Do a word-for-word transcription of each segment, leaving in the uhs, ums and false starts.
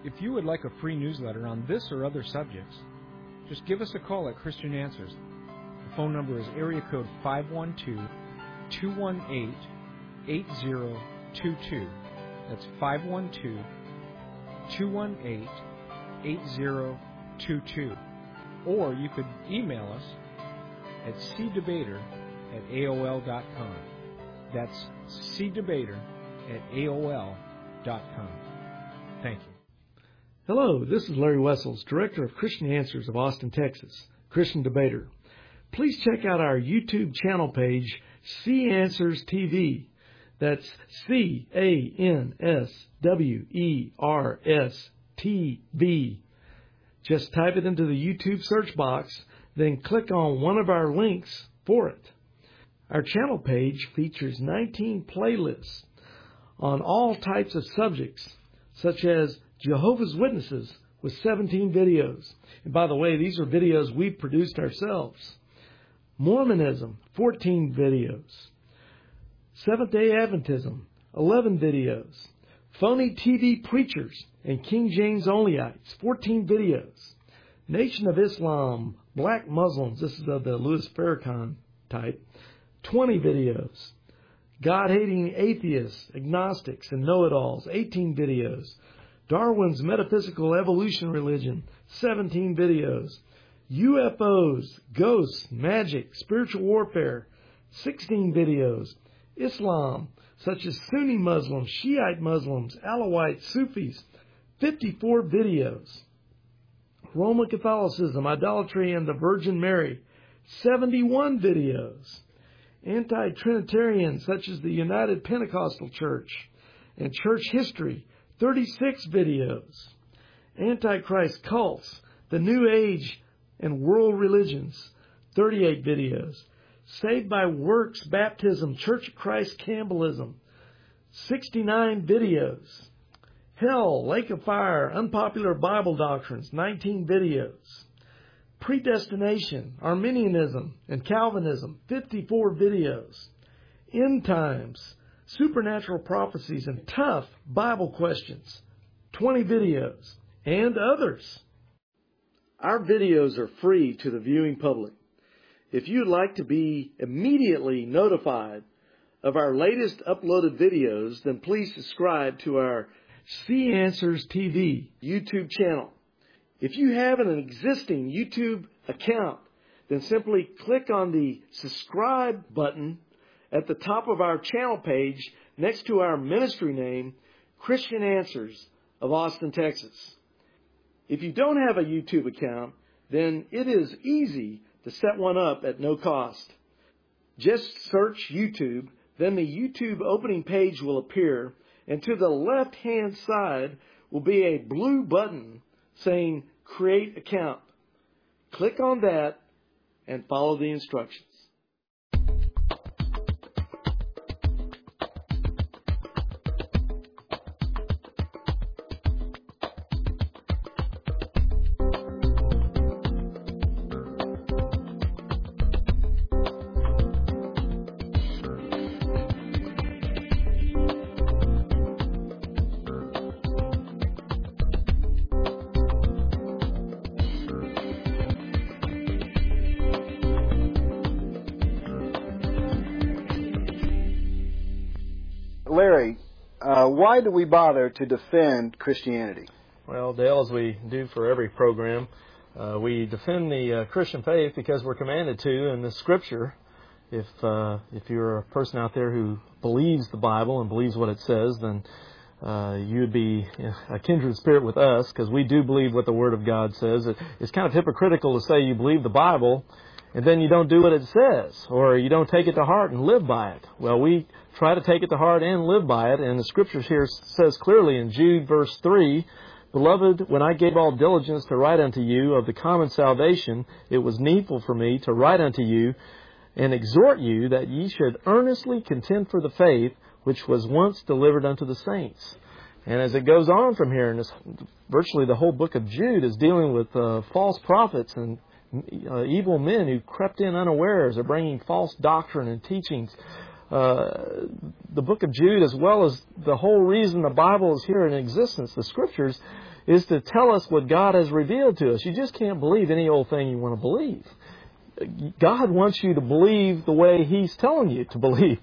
If you would like a free newsletter on this or other subjects, just give us a call at Christian Answers. The phone number is area code five one two, two one eight, eight zero two two. That's five one two, two one eight, eight zero two two. Or you could email us at c debater at A O L dot com. That's c debater at A O L dot com. Thank you. Hello, this is Larry Wessels, Director of Christian Answers of Austin, Texas, Christian Debater. Please check out our YouTube channel page, C Answers T V. That's C A N S W E R S T V. Just type it into the YouTube search box, then click on one of our links for it. Our channel page features nineteen playlists on all types of subjects, such as Jehovah's Witnesses with seventeen videos. And by the way, these are videos we produced ourselves. Mormonism, fourteen videos. Seventh-day Adventism, eleven videos. Phony T V preachers and King James Onlyites, fourteen videos. Nation of Islam, Black Muslims, this is of the Louis Farrakhan type, twenty videos. God-hating atheists, agnostics, and know-it-alls, eighteen videos. Darwin's Metaphysical Evolution Religion, seventeen videos. U F Os, ghosts, magic, spiritual warfare, sixteen videos. Islam, such as Sunni Muslims, Shiite Muslims, Alawites, Sufis, fifty-four videos. Roman Catholicism, idolatry, and the Virgin Mary, seventy-one videos. Anti-Trinitarian, such as the United Pentecostal Church, and church history, thirty-six videos. Antichrist cults, the New Age and world religions, thirty-eight videos. Saved by Works Baptism, Church of Christ Campbellism, sixty-nine videos. Hell, Lake of Fire, Unpopular Bible Doctrines, nineteen videos. Predestination, Arminianism, and Calvinism, fifty-four videos. End Times, Supernatural Prophecies, and Tough Bible Questions, twenty videos, and others. Our videos are free to the viewing public. If you'd like to be immediately notified of our latest uploaded videos, then please subscribe to our C Answers T V YouTube channel. If you have an existing YouTube account, then simply click on the subscribe button at the top of our channel page next to our ministry name, Christian Answers of Austin, Texas. If you don't have a YouTube account, then it is easy to set one up at no cost. Just search YouTube, then the YouTube opening page will appear, and to the left-hand side will be a blue button saying Create Account. Click on that and follow the instructions. Larry, uh, why do we bother to defend Christianity? Well, Dale, as we do for every program, uh, we defend the uh, Christian faith because we're commanded to in the Scripture. If uh, if you're a person out there who believes the Bible and believes what it says, then uh, you would be a kindred spirit with us, because we do believe what the Word of God says. It, it's kind of hypocritical to say you believe the Bible and then you don't do what it says, or you don't take it to heart and live by it. Well, we try to take it to heart and live by it, and the Scriptures here says clearly in Jude verse three, Beloved, when I gave all diligence to write unto you of the common salvation, it was needful for me to write unto you and exhort you that ye should earnestly contend for the faith which was once delivered unto the saints. And as it goes on from here, and this, virtually the whole book of Jude is dealing with uh, false prophets and uh, evil men who crept in unawares, are bringing false doctrine and teachings. Uh, the book of Jude, as well as the whole reason the Bible is here in existence, the Scriptures, is to tell us what God has revealed to us. You just can't believe any old thing you want to believe. God wants you to believe the way He's telling you to believe.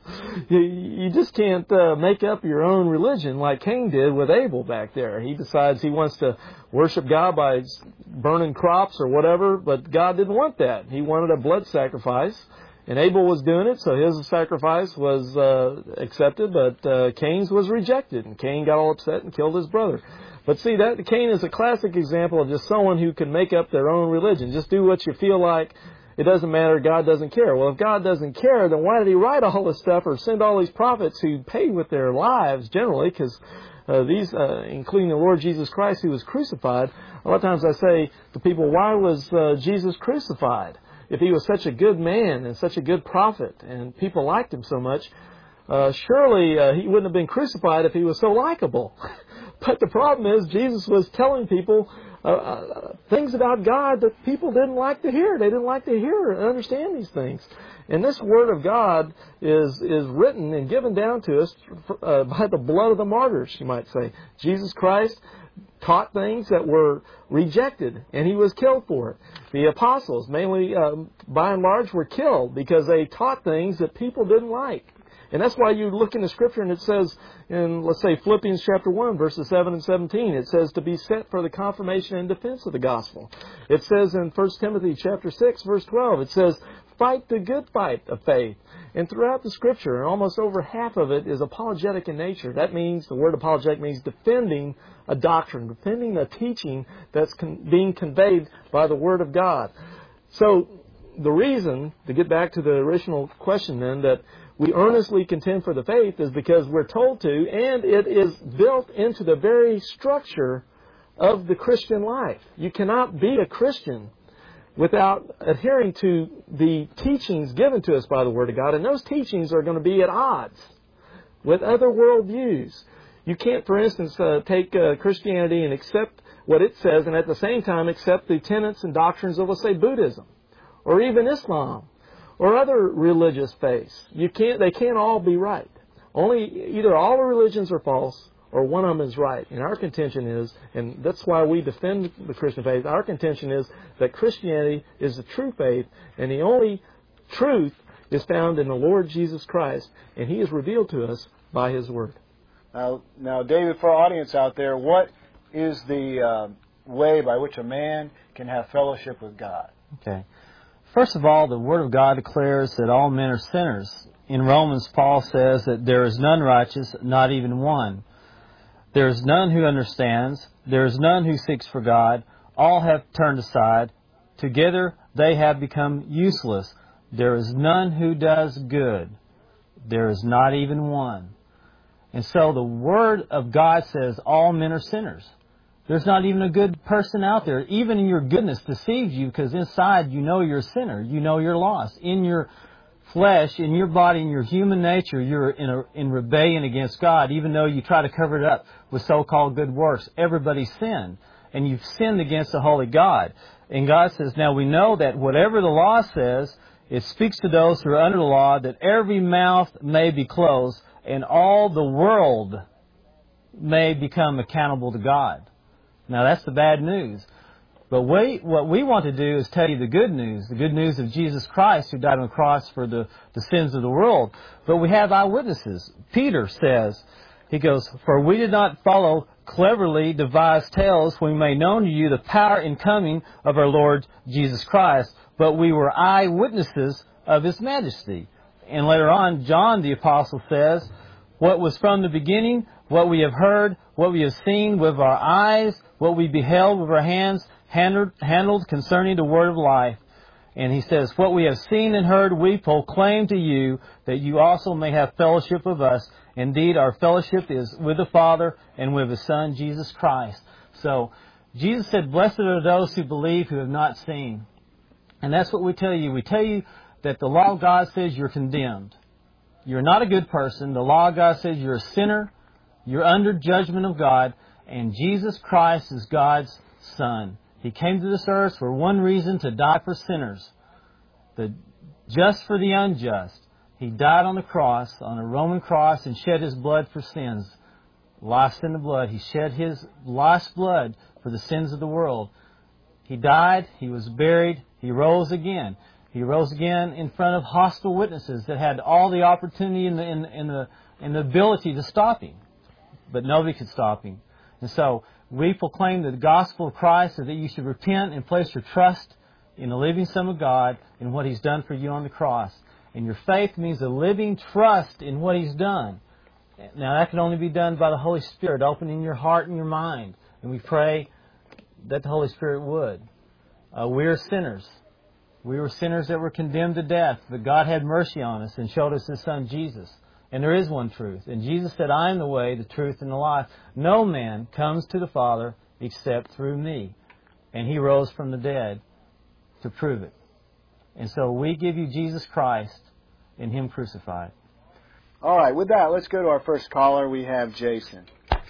You just can't uh, make up your own religion like Cain did with Abel back there. He decides he wants to worship God by burning crops or whatever, but God didn't want that. He wanted a blood sacrifice, and Abel was doing it, so his sacrifice was uh, accepted, but uh, Cain's was rejected, and Cain got all upset and killed his brother. But see, that Cain is a classic example of just someone who can make up their own religion. Just do what you feel like. It doesn't matter. God doesn't care. Well, if God doesn't care, then why did He write all this stuff or send all these prophets who pay with their lives generally? Because uh, these, uh, including the Lord Jesus Christ who was crucified, a lot of times I say to people, why was uh, Jesus crucified? If He was such a good man and such a good prophet and people liked Him so much, uh, surely uh, He wouldn't have been crucified if He was so likable. But the problem is Jesus was telling people Uh, uh, things about God that people didn't like to hear. They didn't like to hear and understand these things. And this Word of God is is written and given down to us uh, by the blood of the martyrs, you might say. Jesus Christ taught things that were rejected, and He was killed for it. The apostles, mainly um, by and large, were killed because they taught things that people didn't like. And that's why you look in the Scripture and it says in, let's say, Philippians chapter one, verses seven and seventeen, it says to be set for the confirmation and defense of the gospel. It says in First Timothy chapter six, verse twelve, it says, fight the good fight of faith. And throughout the Scripture, and almost over half of it is apologetic in nature. That means, the word apologetic means defending a doctrine, defending a teaching that's con- being conveyed by the Word of God. So, the reason, to get back to the original question then, that we earnestly contend for the faith is because we're told to, and it is built into the very structure of the Christian life. You cannot be a Christian without adhering to the teachings given to us by the Word of God, and those teachings are going to be at odds with other worldviews. You can't, for instance, uh, take uh, Christianity and accept what it says, and at the same time accept the tenets and doctrines of, let's say, Buddhism, or even Islam, or other religious faiths. You can't, they can't all be right. Only either all the religions are false or one of them is right. And our contention is, and that's why we defend the Christian faith, our contention is that Christianity is the true faith, and the only truth is found in the Lord Jesus Christ, and He is revealed to us by His Word. Now, now David, for our audience out there, what is the uh, way by which a man can have fellowship with God? Okay. First of all, the Word of God declares that all men are sinners. In Romans, Paul says that there is none righteous, not even one. There is none who understands. There is none who seeks for God. All have turned aside. Together they have become useless. There is none who does good. There is not even one. And so the Word of God says all men are sinners. There's not even a good person out there. Even in your goodness deceives you, because inside you know you're a sinner. You know you're lost. In your flesh, in your body, in your human nature, you're in, a, in rebellion against God, even though you try to cover it up with so-called good works. Everybody's sinned, and you've sinned against the holy God. And God says, now we know that whatever the law says, it speaks to those who are under the law, that every mouth may be closed, and all the world may become accountable to God. Now, that's the bad news. But we, what we want to do is tell you the good news, the good news of Jesus Christ who died on the cross for the, the sins of the world. But we have eyewitnesses. Peter says, he goes, for we did not follow cleverly devised tales when we made known to you the power and coming of our Lord Jesus Christ, but we were eyewitnesses of His majesty. And later on, John the Apostle says, what was from the beginning, what we have heard, what we have seen with our eyes, what we beheld with our hands, handled, handled concerning the word of life. And he says, what we have seen and heard we proclaim to you, that you also may have fellowship with us. Indeed, our fellowship is with the Father and with His Son, Jesus Christ. So, Jesus said, blessed are those who believe who have not seen. And that's what we tell you. We tell you that the law of God says you're condemned. You're not a good person. The law of God says you're a sinner. You're under judgment of God. And Jesus Christ is God's Son. He came to this earth for one reason, to die for sinners. The just for the unjust. He died on the cross, on a Roman cross, and shed His blood for sins. Lost in the blood. He shed His life's blood for the sins of the world. He died. He was buried. He rose again. He rose again in front of hostile witnesses that had all the opportunity and the, and, and the, and the ability to stop Him. But nobody could stop Him. And so we proclaim the gospel of Christ, so that you should repent and place your trust in the living Son of God and what He's done for you on the cross. And your faith means a living trust in what He's done. Now, that can only be done by the Holy Spirit opening your heart and your mind. And we pray that the Holy Spirit would. Uh, we are sinners. We were sinners that were condemned to death, but God had mercy on us and showed us His Son, Jesus. And there is one truth. And Jesus said, I am the way, the truth, and the life. No man comes to the Father except through me. And He rose from the dead to prove it. And so we give you Jesus Christ and Him crucified. All right, with that, let's go to our first caller. We have Jason.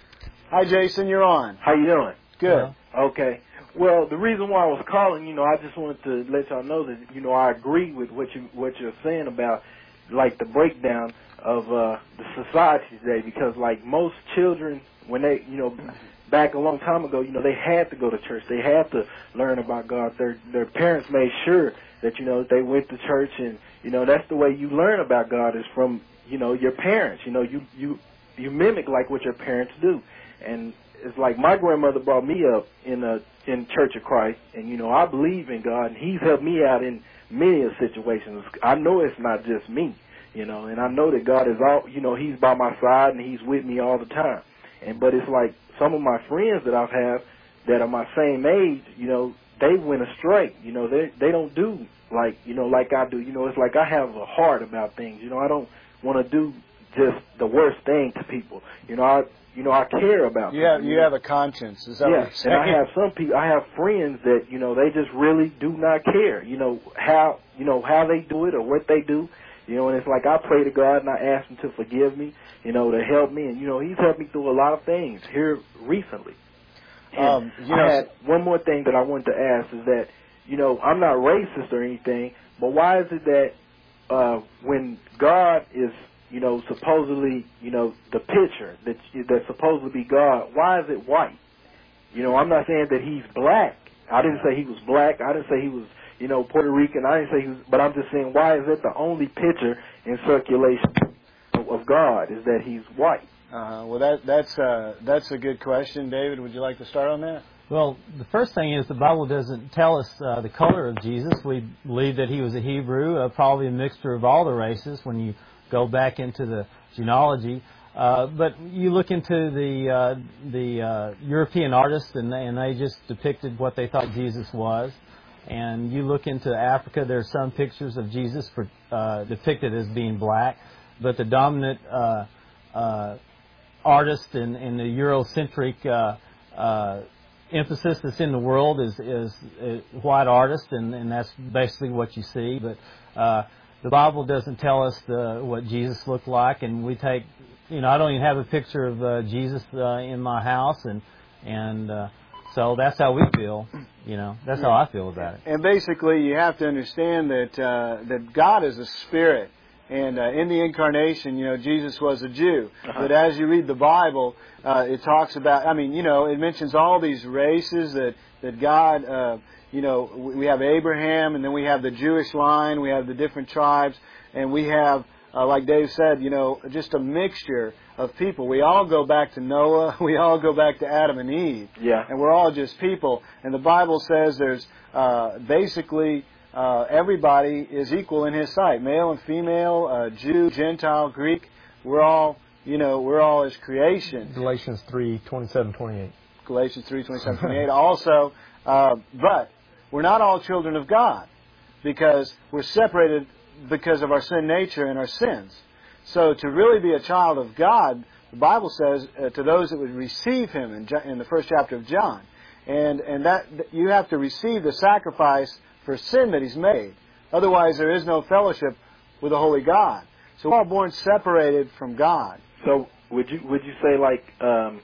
Hi, Jason, you're on. How you doing? Good. Uh, okay. Well, the reason why I was calling, you know, I just wanted to let y'all know that, you know, I agree with what you what you're saying about, like, the breakdown of uh, the society today, because, like, most children, when they, you know, back a long time ago, you know, they had to go to church. They had to learn about God. Their their parents made sure that, you know, they went to church, and, you know, that's the way you learn about God, is from, you know, your parents. You know, you you you mimic like what your parents do. And it's like my grandmother brought me up in a in Church of Christ, and, you know, I believe in God, and He's helped me out in many situations. I know it's not just me, you know, and I know that God is all, you know, He's by my side and He's with me all the time. And but it's like some of my friends that I've had that are my same age, you know, they went astray. You know, they they don't do like, you know, like I do. You know, it's like I have a heart about things. You know, I don't want to do just the worst thing to people. You know, I you know I care about. You have you have a conscience. Is that yeah, what you're saying? And I have some people. I have friends that, you know, they just really do not care. You know how you know how they do it or what they do. You know, and it's like I pray to God and I ask Him to forgive me, you know, to help me. And, you know, He's helped me through a lot of things here recently. And Um, you know, I had one more thing that I wanted to ask is that, you know, I'm not racist or anything, but why is it that uh, when God is, you know, supposedly, you know, the picture that that's supposed to be God, why is it white? You know, I'm not saying that He's black. I didn't say He was black. I didn't say He was, you know, Puerto Rican. I didn't say He was, but I'm just saying, why is it the only picture in circulation of God is that He's white? Uh, well, that that's uh, that's a good question, David. Would you like to start on that? Well, the first thing is the Bible doesn't tell us uh, the color of Jesus. We believe that He was a Hebrew, uh, probably a mixture of all the races when you go back into the genealogy. Uh, but you look into the uh, the uh, European artists, and they, and they just depicted what they thought Jesus was. And you look into Africa, there are some pictures of Jesus for, uh, depicted as being black, but the dominant uh, uh, artist in, in the Eurocentric uh, uh, emphasis that's in the world is, is, is white artists, and, and that's basically what you see. But uh, the Bible doesn't tell us the, what Jesus looked like, and we take, you know, I don't even have a picture of uh, Jesus uh, in my house, and and uh, so that's how we feel. You know, that's how I feel about it. And basically, you have to understand that uh, that God is a spirit. And uh, in the incarnation, you know, Jesus was a Jew. Uh-huh. But as you read the Bible, uh, it talks about, I mean, you know, it mentions all these races that, that God, uh, you know, we have Abraham, and then we have the Jewish line, we have the different tribes, and we have, uh, like Dave said, you know, just a mixture of people. We all go back to Noah. We all go back to Adam and Eve. Yeah. And we're all just people. And the Bible says there's uh, basically... Uh, everybody is equal in His sight, male and female, uh, Jew, Gentile, Greek. We're all, you know, we're all His creation. Galatians three twenty-seven twenty-eight. Galatians three twenty-seven twenty-eight. Also, uh, but we're not all children of God, because we're separated because of our sin nature and our sins. So to really be a child of God, the Bible says uh, to those that would receive Him in, in the first chapter of John, and and that you have to receive the sacrifice for sin that He's made. Otherwise, there is no fellowship with the Holy God. So we're all born separated from God. So would you would you say, like, um,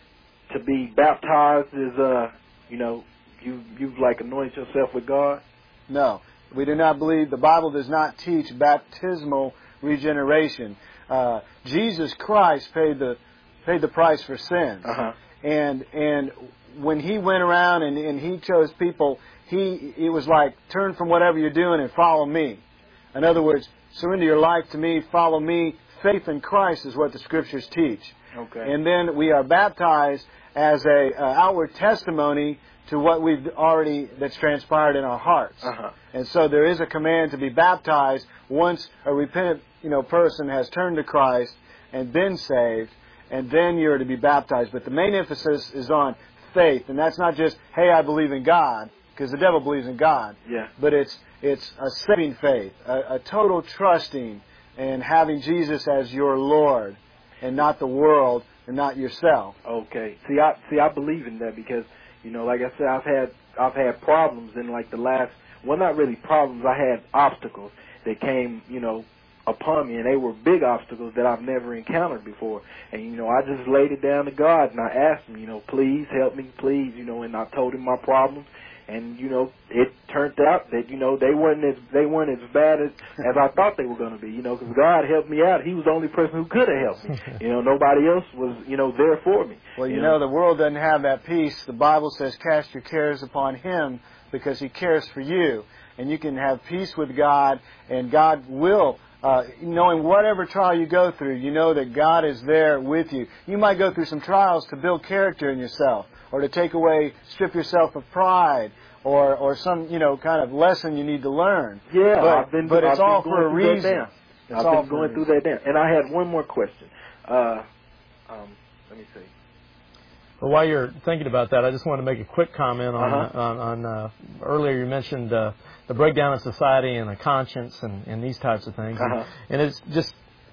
to be baptized is, uh, you know, you you've like anointed yourself with God? No, we do not believe. The Bible does not teach baptismal regeneration. Uh, Jesus Christ paid the paid the price for sin, Uh-huh. and and when He went around and, and He chose people, He it was like, turn from whatever you're doing and follow me. In other words, surrender your life to me, follow me. Faith in Christ is what the Scriptures teach. Okay. And then we are baptized as a uh, outward testimony to what we've already, that's transpired in our hearts. Uh-huh. And so there is a command to be baptized once a repentant, you know, person has turned to Christ and been saved, and then you're to be baptized. But the main emphasis is on faith, and that's not just, hey, I believe in God, because the devil believes in God. Yeah. But it's it's a saving faith, a, a total trusting and having Jesus as your Lord, and not the world, and not yourself. Okay. See, I see. I believe in that because, you know, like I said, I've had I've had problems in like the last. Well, not really problems. I had obstacles that came, you know, upon me, and they were big obstacles that I've never encountered before. And you know, I just laid it down to God, and I asked Him, you know, please help me, please, you know, and I told Him my problems. And you know, it turned out that you know they weren't as they weren't as bad as, as I thought they were going to be. You know, because God helped me out. He was the only person who could have helped me. You know, nobody else was you know there for me. Well, you, you know, know, the world doesn't have that peace. The Bible says, "Cast your cares upon Him, because He cares for you." And you can have peace with God, and God will. Uh, knowing whatever trial you go through, you know that God is there with you. You might go through some trials to build character in yourself, or to take away, strip yourself of pride, or or some you know kind of lesson you need to learn. Yeah, but, I've been, but it's I've all been for a going through that reason. down. It's I've all been for a going through reason. that down. And I had one more question. Uh, um, let me see. Well, while you're thinking about that, I just want to make a quick comment on Uh-huh. on, on uh, earlier you mentioned uh, the breakdown of society and the conscience and, and these types of things, Uh-huh. and, and it's just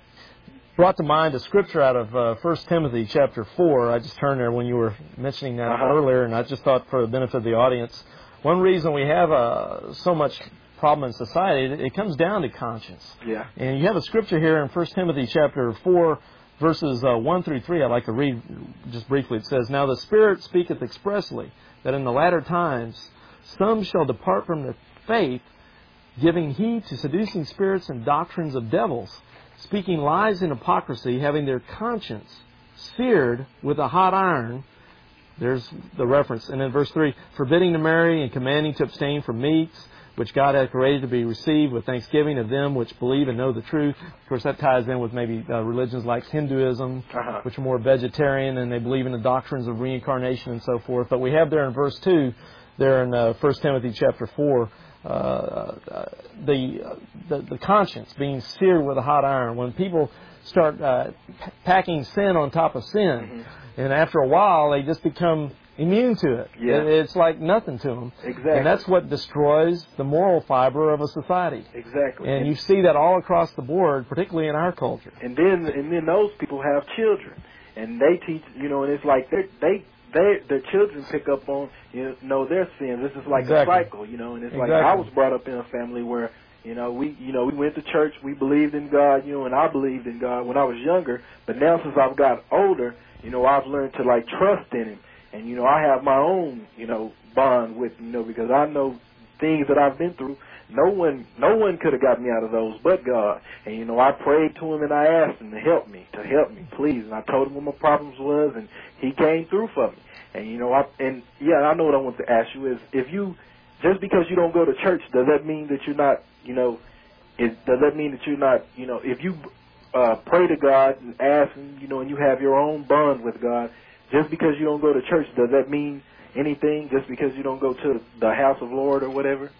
brought to mind a scripture out of uh, First Timothy chapter four. I just turned there when you were mentioning that Uh-huh. earlier, and I just thought for the benefit of the audience, one reason we have uh, so much problem in society, it, it comes down to conscience. Yeah. And you have a scripture here in First Timothy chapter four, verses uh, one through three. I'd like to read just briefly. It says, "Now the Spirit speaketh expressly, that in the latter times some shall depart from the faith, giving heed to seducing spirits and doctrines of devils, speaking lies and hypocrisy, having their conscience seared with a hot iron." There's the reference. And in verse three, "Forbidding to marry and commanding to abstain from meats, which God hath created to be received with thanksgiving of them which believe and know the truth." Of course, that ties in with maybe uh, religions like Hinduism, Uh-huh. which are more vegetarian and they believe in the doctrines of reincarnation and so forth. But we have there in verse two, there in uh, First Timothy chapter four, uh, uh, the, uh, the the conscience being seared with a hot iron. When people start uh, p- packing sin on top of sin, Mm-hmm. and after a while they just become immune to it. Yeah. It- It's like nothing to them. Exactly. And that's what destroys the moral fiber of a society. Exactly. And you see that all across the board, particularly in our culture. And then and then those people have children, and they teach, you know, and it's like they they they their children pick up on you know their sins. This is like Exactly. a cycle, you know, and it's like Exactly. I was brought up in a family where you know we you know we went to church, we believed in God, you know, and I believed in God when I was younger. But now since I've got older, you know, I've learned to like trust in Him, and you know I have my own you know bond with you know because I know things that I've been through. No one, no one could have got me out of those but God. And, you know, I prayed to Him and I asked Him to help me, to help me, please. And I told Him what my problems was, and He came through for me. And, you know, I, and, yeah, I know what I want to ask you is, if you, just because you don't go to church, does that mean that you're not, you know, is, does that mean that you're not, you know, if you uh, pray to God and ask Him, you know, and you have your own bond with God, just because you don't go to church, does that mean anything, just because you don't go to the house of Lord or whatever?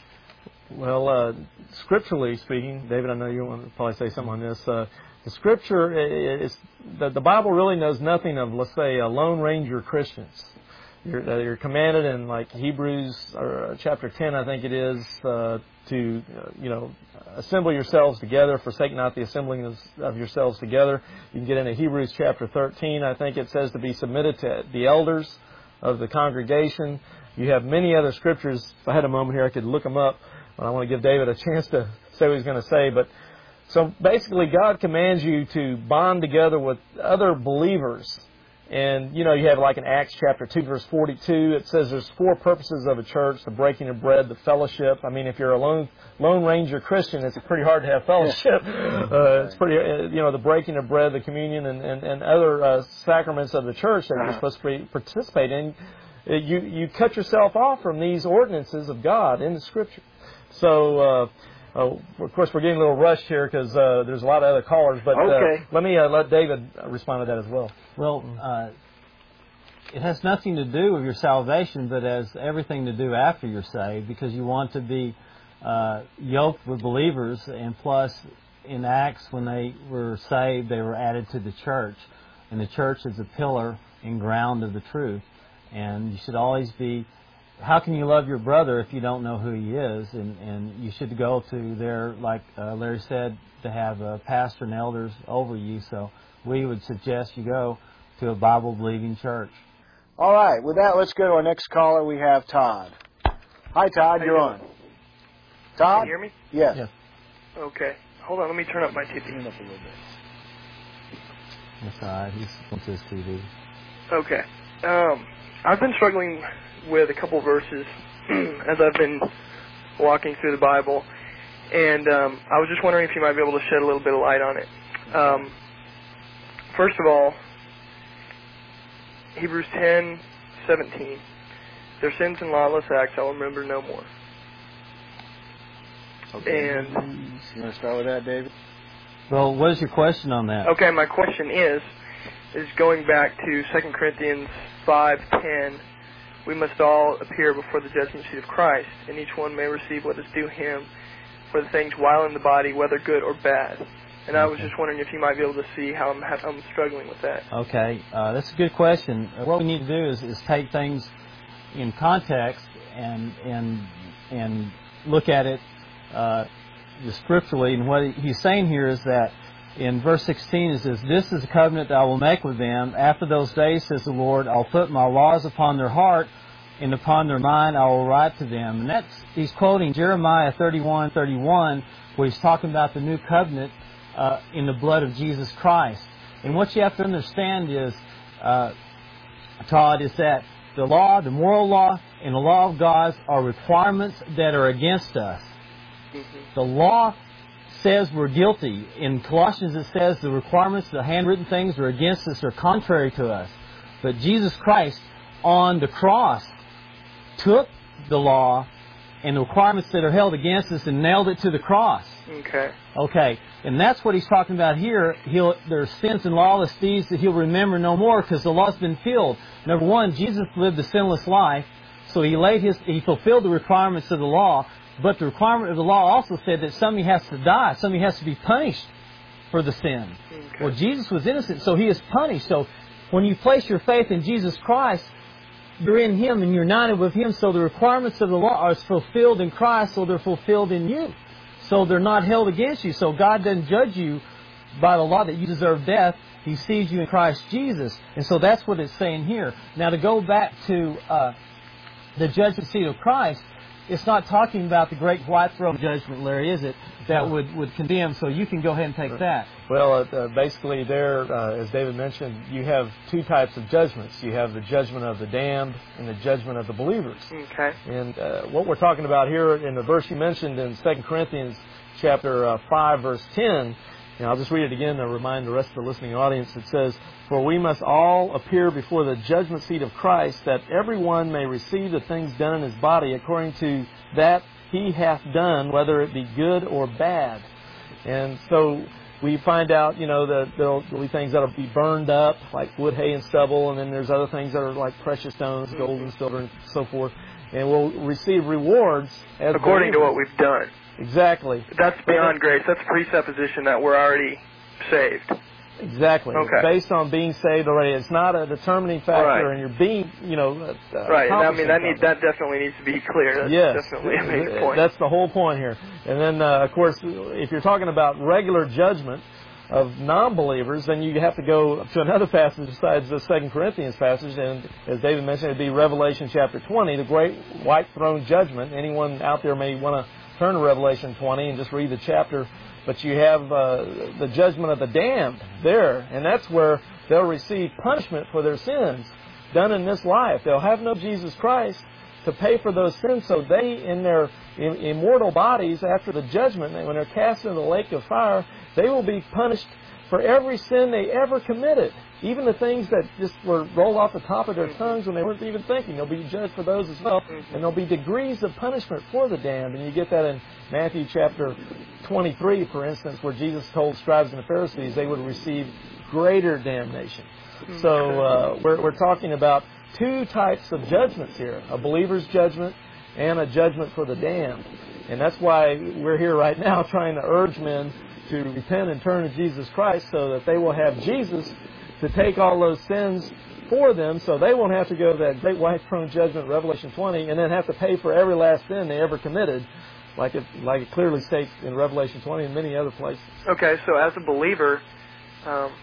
Well, uh, scripturally speaking, David, I know you want to probably say something on this. Uh, the Scripture is the, the Bible really knows nothing of, let's say, a Lone Ranger Christians. You're, uh, you're commanded in like Hebrews or chapter ten, I think it is, uh, to uh, you know assemble yourselves together, forsake not the assembling of, of yourselves together. You can get into Hebrews chapter thirteen. I think it says to be submitted to the elders of the congregation. You have many other scriptures. If I had a moment here, I could look them up. I want to give David a chance to say what he's going to say. But so basically, God commands you to bond together with other believers And, you know, you have like in Acts chapter two, verse forty-two, it says there's four purposes of a church: the breaking of bread, the fellowship. I mean, if you're a lone, lone ranger Christian, it's pretty hard to have fellowship. Uh, it's pretty, uh, you know, the breaking of bread, the communion, and, and, and other uh, sacraments of the church that you're supposed to be, participate in. You, you cut yourself off from these ordinances of God in the Scripture. So, uh, uh, of course, we're getting a little rushed here because uh, there's a lot of other callers. But okay. uh, let me uh, let David respond to that as well. Well, uh, it has nothing to do with your salvation, but has everything to do after you're saved, because you want to be uh, yoked with believers. And plus, in Acts, when they were saved, they were added to the church. And the church is a pillar and ground of the truth. And you should always be, how can you love your brother if you don't know who he is? And, and you should go to their, like uh, Larry said, to have a pastor and elders over you. So we would suggest you go to a Bible-believing church. All right. With that, let's go to our next caller. We have Todd. Hi, Todd. How You're you on. Todd? Can you hear me? Yes. Yes. Okay. Hold on. Let me turn up my T V. Turn it up a little bit. That's all right. He's on his T V. Okay. Um, I've been struggling with a couple verses as I've been walking through the Bible, and um, I was just wondering if you might be able to shed a little bit of light on it. Um, first of all, Hebrews ten seventeen. Their sins and lawless acts I'll remember no more. Okay. And you want to start with that, David? Well, what is your question on that? okay, my question is, is going back to Second Corinthians five ten. We must all appear before the judgment seat of Christ, and each one may receive what is due him for the things while in the body, whether good or bad. And I was just wondering if you might be able to see how I'm, how I'm struggling with that. Okay, uh, that's a good question. What we need to do is, is take things in context and and and look at it uh, scripturally. And what he's saying here is that in verse sixteen it says, "This is the covenant that I will make with them. After those days, says the Lord, I'll put my laws upon their heart, and upon their mind I will write to them." And that's, he's quoting Jeremiah thirty-one thirty-one, where he's talking about the new covenant uh, in the blood of Jesus Christ. And what you have to understand is, uh, Todd, is that the law, the moral law, and the law of God are requirements that are against us. Mm-hmm. The law says we're guilty. In Colossians it says the requirements, the handwritten things are against us, are contrary to us. But Jesus Christ on the cross took the law and the requirements that are held against us and nailed it to the cross. Okay. Okay, and that's what he's talking about here. He'll, there's sins and lawless deeds that he'll remember no more, because the law's been filled. Number one, Jesus lived a sinless life, so he laid his, he fulfilled the requirements of the law. But the requirement of the law also said that somebody has to die, somebody has to be punished for the sin. Okay. Well, Jesus was innocent, so he is punished. So when you place your faith in Jesus Christ, you're in him and you're united with him. So the requirements of the law are fulfilled in Christ, so they're fulfilled in you. So they're not held against you. So God doesn't judge you by the law that you deserve death. He sees you in Christ Jesus. And so that's what it's saying here. Now, to go back to uh, the judgment seat of Christ, it's not talking about the great white throne judgment, Larry, is it, that would, would condemn? So you can go ahead and take that. Well, uh, basically there, uh, as David mentioned, you have two types of judgments. You have the judgment of the damned and the judgment of the believers. Okay. And uh, what we're talking about here in the verse you mentioned in Second Corinthians chapter uh, five, verse ten, and I'll just read it again to remind the rest of the listening audience. It says, "For we must all appear before the judgment seat of Christ, that everyone may receive the things done in his body according to that he hath done, whether it be good or bad." And so we find out, you know, that there'll be things that'll be burned up, like wood, hay, and stubble, and then there's other things that are like precious stones, gold and silver, and so forth. And we'll receive rewards as according to believers. what we've done. Exactly. That's beyond grace. That's a presupposition that we're already saved. Exactly. Okay. Based on being saved already. It's not a determining factor, Right. and you're being, you know, uh, Right. And I mean, that accomplishing need, that definitely needs to be clear. That's yes, definitely a major point. That's the whole point here. And then, uh, of course, if you're talking about regular judgment of non-believers, then you have to go to another passage besides the Second Corinthians passage, and as David mentioned, it'd be Revelation chapter twenty, the great white throne judgment. Anyone out there may want to turn to Revelation twenty and just read the chapter But you have uh, the judgment of the damned there, and that's where they'll receive punishment for their sins done in this life. They'll have no Jesus Christ to pay for those sins, so they, in their immortal bodies after the judgment, when they're cast into the lake of fire, they will be punished for every sin they ever committed. Even the things that just were rolled off the top of their tongues when they weren't even thinking, they'll be judged for those as well. And there'll be degrees of punishment for the damned. And you get that in Matthew chapter twenty-three, for instance, where Jesus told scribes and the Pharisees they would receive greater damnation. So uh, we're, we're talking about two types of judgments here, a believer's judgment and a judgment for the damned. And that's why we're here right now trying to urge men to repent and turn to Jesus Christ so that they will have Jesus to take all those sins for them, so they won't have to go to that great white throne judgment, Revelation twenty, and then have to pay for every last sin they ever committed, like it like it clearly states in Revelation twenty and many other places. Okay, so as a believer, um,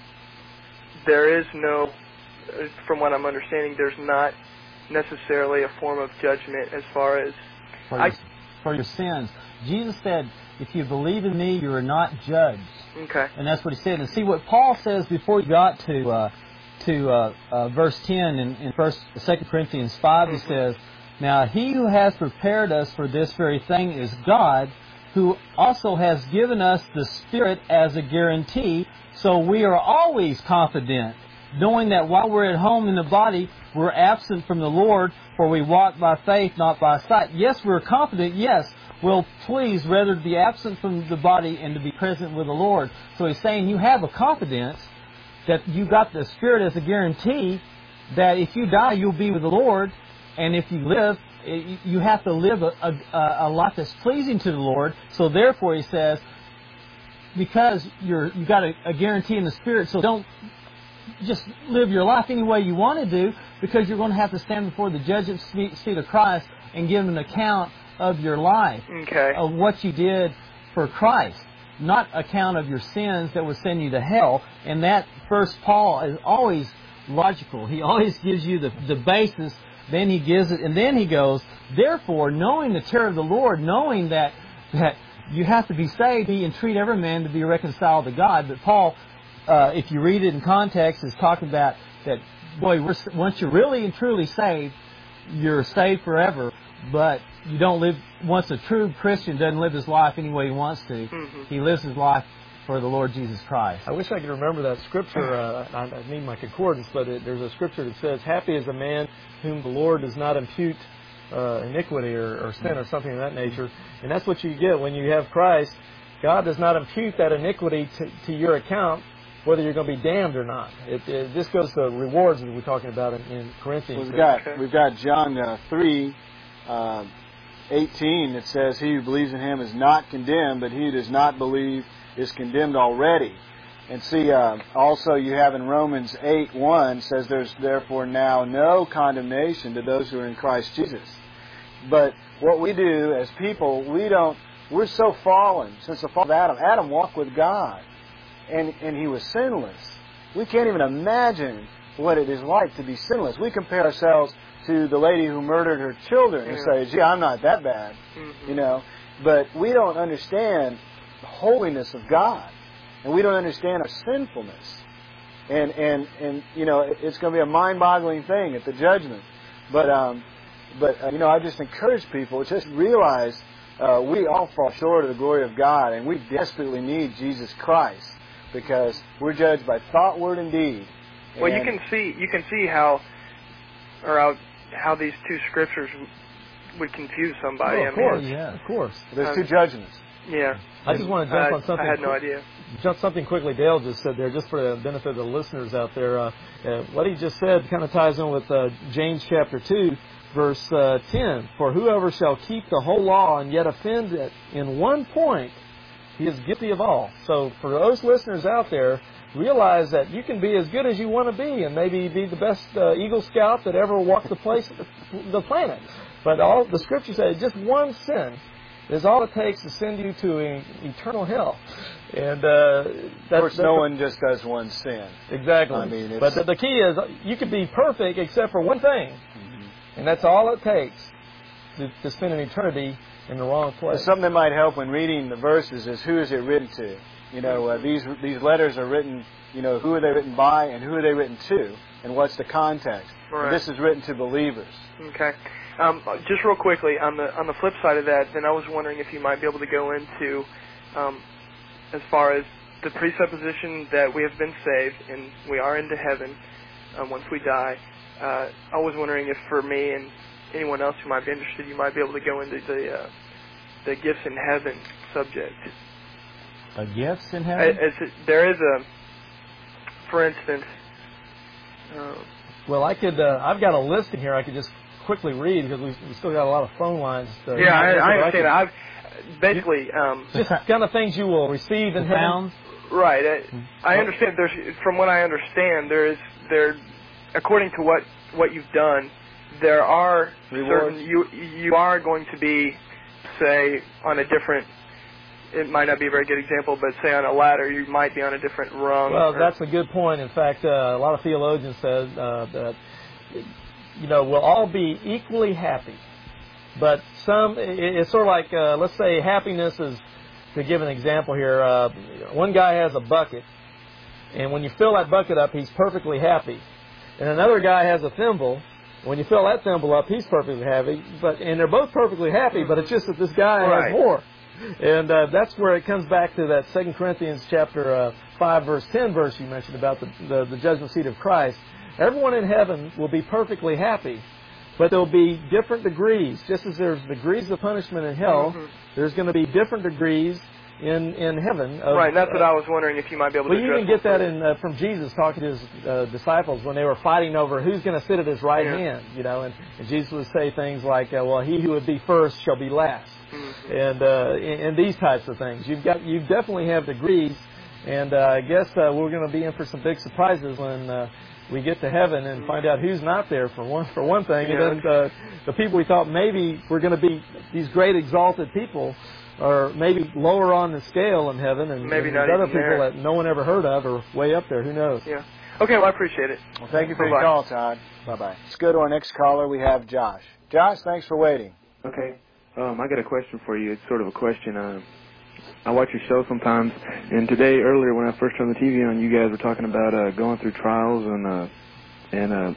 there is no, from what I'm understanding, there's not necessarily a form of judgment as far as for I, your, for your sins. Jesus said, if you believe in me, you are not judged. Okay. And that's what he said. And see what Paul says before he got to uh, to uh, uh, verse ten in, in First, Second Corinthians five. Mm-hmm. He says, now he who has prepared us for this very thing is God, who also has given us the Spirit as a guarantee. So we are always confident, knowing that while we're at home in the body, we're absent from the Lord, for we walk by faith, not by sight. Yes, we're confident, yes. We'll please rather be absent from the body and to be present with the Lord. So he's saying you have a confidence that you got the Spirit as a guarantee that if you die, you'll be with the Lord. And if you live, you have to live a, a, a life that's pleasing to the Lord. So therefore, he says, because you're, you got a, a guarantee in the Spirit, so don't just live your life any way you want to do, because you're going to have to stand before the judgment seat of Christ and give an account of your life, okay, of what you did for Christ, not account of your sins that would send you to hell. And that First Paul is always logical. He always gives you the, the basis, then he gives it, and then he goes, therefore, knowing the terror of the Lord, knowing that that you have to be saved, he entreat every man to be reconciled to God. But Paul, uh, if you read it in context, is talking about that, boy, we're, once you're really and truly saved, you're saved forever. But you don't live, once a true Christian doesn't live his life any way he wants to. Mm-hmm. He lives his life for the Lord Jesus Christ. I wish I could remember that scripture. Uh, I, I need my concordance, but it, there's a scripture that says, happy is a man whom the Lord does not impute uh, iniquity or, or sin or something of that nature. And that's what you get when you have Christ. God does not impute that iniquity to, to your account, whether you're going to be damned or not. It, it, this goes to rewards that we're talking about in, in Corinthians. Well, we've got, we've got John uh, three, uh, eighteen, that says, he who believes in him is not condemned, but he who does not believe is condemned already. And see, uh, also you have in Romans eight one, says there's therefore now no condemnation to those who are in Christ Jesus. But what we do as people, we don't, we're so fallen since the fall of Adam. Adam walked with God, and, and he was sinless. We can't even imagine what it is like to be sinless. We compare ourselves to the lady who murdered her children and say, gee, I'm not that bad, mm-hmm. you know. But we don't understand the holiness of God, and we don't understand our sinfulness. And, and, and you know, it's going to be a mind-boggling thing at the judgment. But, um, but uh, you know, I just encourage people, just realize uh, we all fall short of the glory of God, and we desperately need Jesus Christ, because we're judged by thought, word, and deed. Well, and you can see you can see how, or how, how these two scriptures would confuse somebody. Oh, of I course, mean, yeah, of course. There's um, two judgments. Yeah. I just want to jump I, on something. I had no idea. Jump something quickly. Dale just said there, just for the benefit of the listeners out there. Uh, uh, what he just said kind of ties in with uh, James chapter two, verse uh, ten. For whoever shall keep the whole law and yet offend it in one point, he is guilty of all. So for those listeners out there, realize that you can be as good as you want to be, and maybe be the best uh, Eagle Scout that ever walked the place, the planet. But all the Scripture says, just one sin is all it takes to send you to an eternal hell. And uh, that's, of course, no one just does one sin. Exactly. I mean, it's... but the, the key is you can be perfect except for one thing, mm-hmm. and that's all it takes to, to spend an eternity in the wrong place. Something that might help when reading the verses is who is it written to? You know, uh, these these letters are written, you know, who are they written by and who are they written to, and what's the context. Right. And this is written to believers. Okay. Um, just real quickly, on the on the flip side of that, then I was wondering if you might be able to go into, um, as far as the presupposition that we have been saved and we are into heaven um, once we die. Uh, I was wondering if for me and anyone else who might be interested, you might be able to go into the uh, the gifts in heaven subject. A gifts in heaven? As it, there is a, for instance. Uh, Well, I could. Uh, I've got a list in here. I could just quickly read because we've, we've still got a lot of phone lines. To, yeah, I, I I understand. I've basically um, just kind of things you will receive in heaven. Right. I, I understand. There's, from what I understand, there is there, according to what what you've done, there are Rewards. certain you you are going to be, say, on a different. It might not be a very good example, but say on a ladder, you might be on a different rung. Well, or, that's a good point. In fact, uh, a lot of theologians said uh, that, you know, we'll all be equally happy. But some, it, it's sort of like, uh, let's say happiness is, to give an example here, uh, one guy has a bucket, and when you fill that bucket up, he's perfectly happy. And another guy has a thimble. When you fill that thimble up, he's perfectly happy. But and they're both perfectly happy, but it's just that this guy Right. has more. And uh, that's where it comes back to that Second Corinthians chapter uh, five, verse ten verse you mentioned about the, the, the judgment seat of Christ. Everyone in heaven will be perfectly happy, but there will be different degrees. Just as there's degrees of punishment in hell, mm-hmm. there's going to be different degrees in, in heaven. Of, right, and that's uh, what I was wondering if you might be able well, to you address. can get that before. in uh, from Jesus talking to his uh, disciples when they were fighting over who's going to sit at his right Yeah. hand, you know, and, and Jesus would say things like, uh, well, he who would be first shall be last. Mm-hmm. And, uh, and and these types of things. You've got you definitely have degrees, and uh, I guess uh, we're going to be in for some big surprises when uh, we get to heaven and find out who's not there for one for one thing, Yeah. and then uh, the people we thought maybe were going to be these great exalted people are maybe lower on the scale in heaven, and Maybe and not other even people there. that no one ever heard of are way up there. Who knows? Yeah. Okay. Well, I appreciate it. Well, thank you for Bye-bye. your call, Todd. Bye bye. Let's go to our next caller. We have Josh. Josh, thanks for waiting. Okay. Um, I got a question for you. It's sort of a question. Uh, I watch your show sometimes, and today, earlier, when I first turned the T V on, you guys were talking about uh, going through trials and, uh, and uh,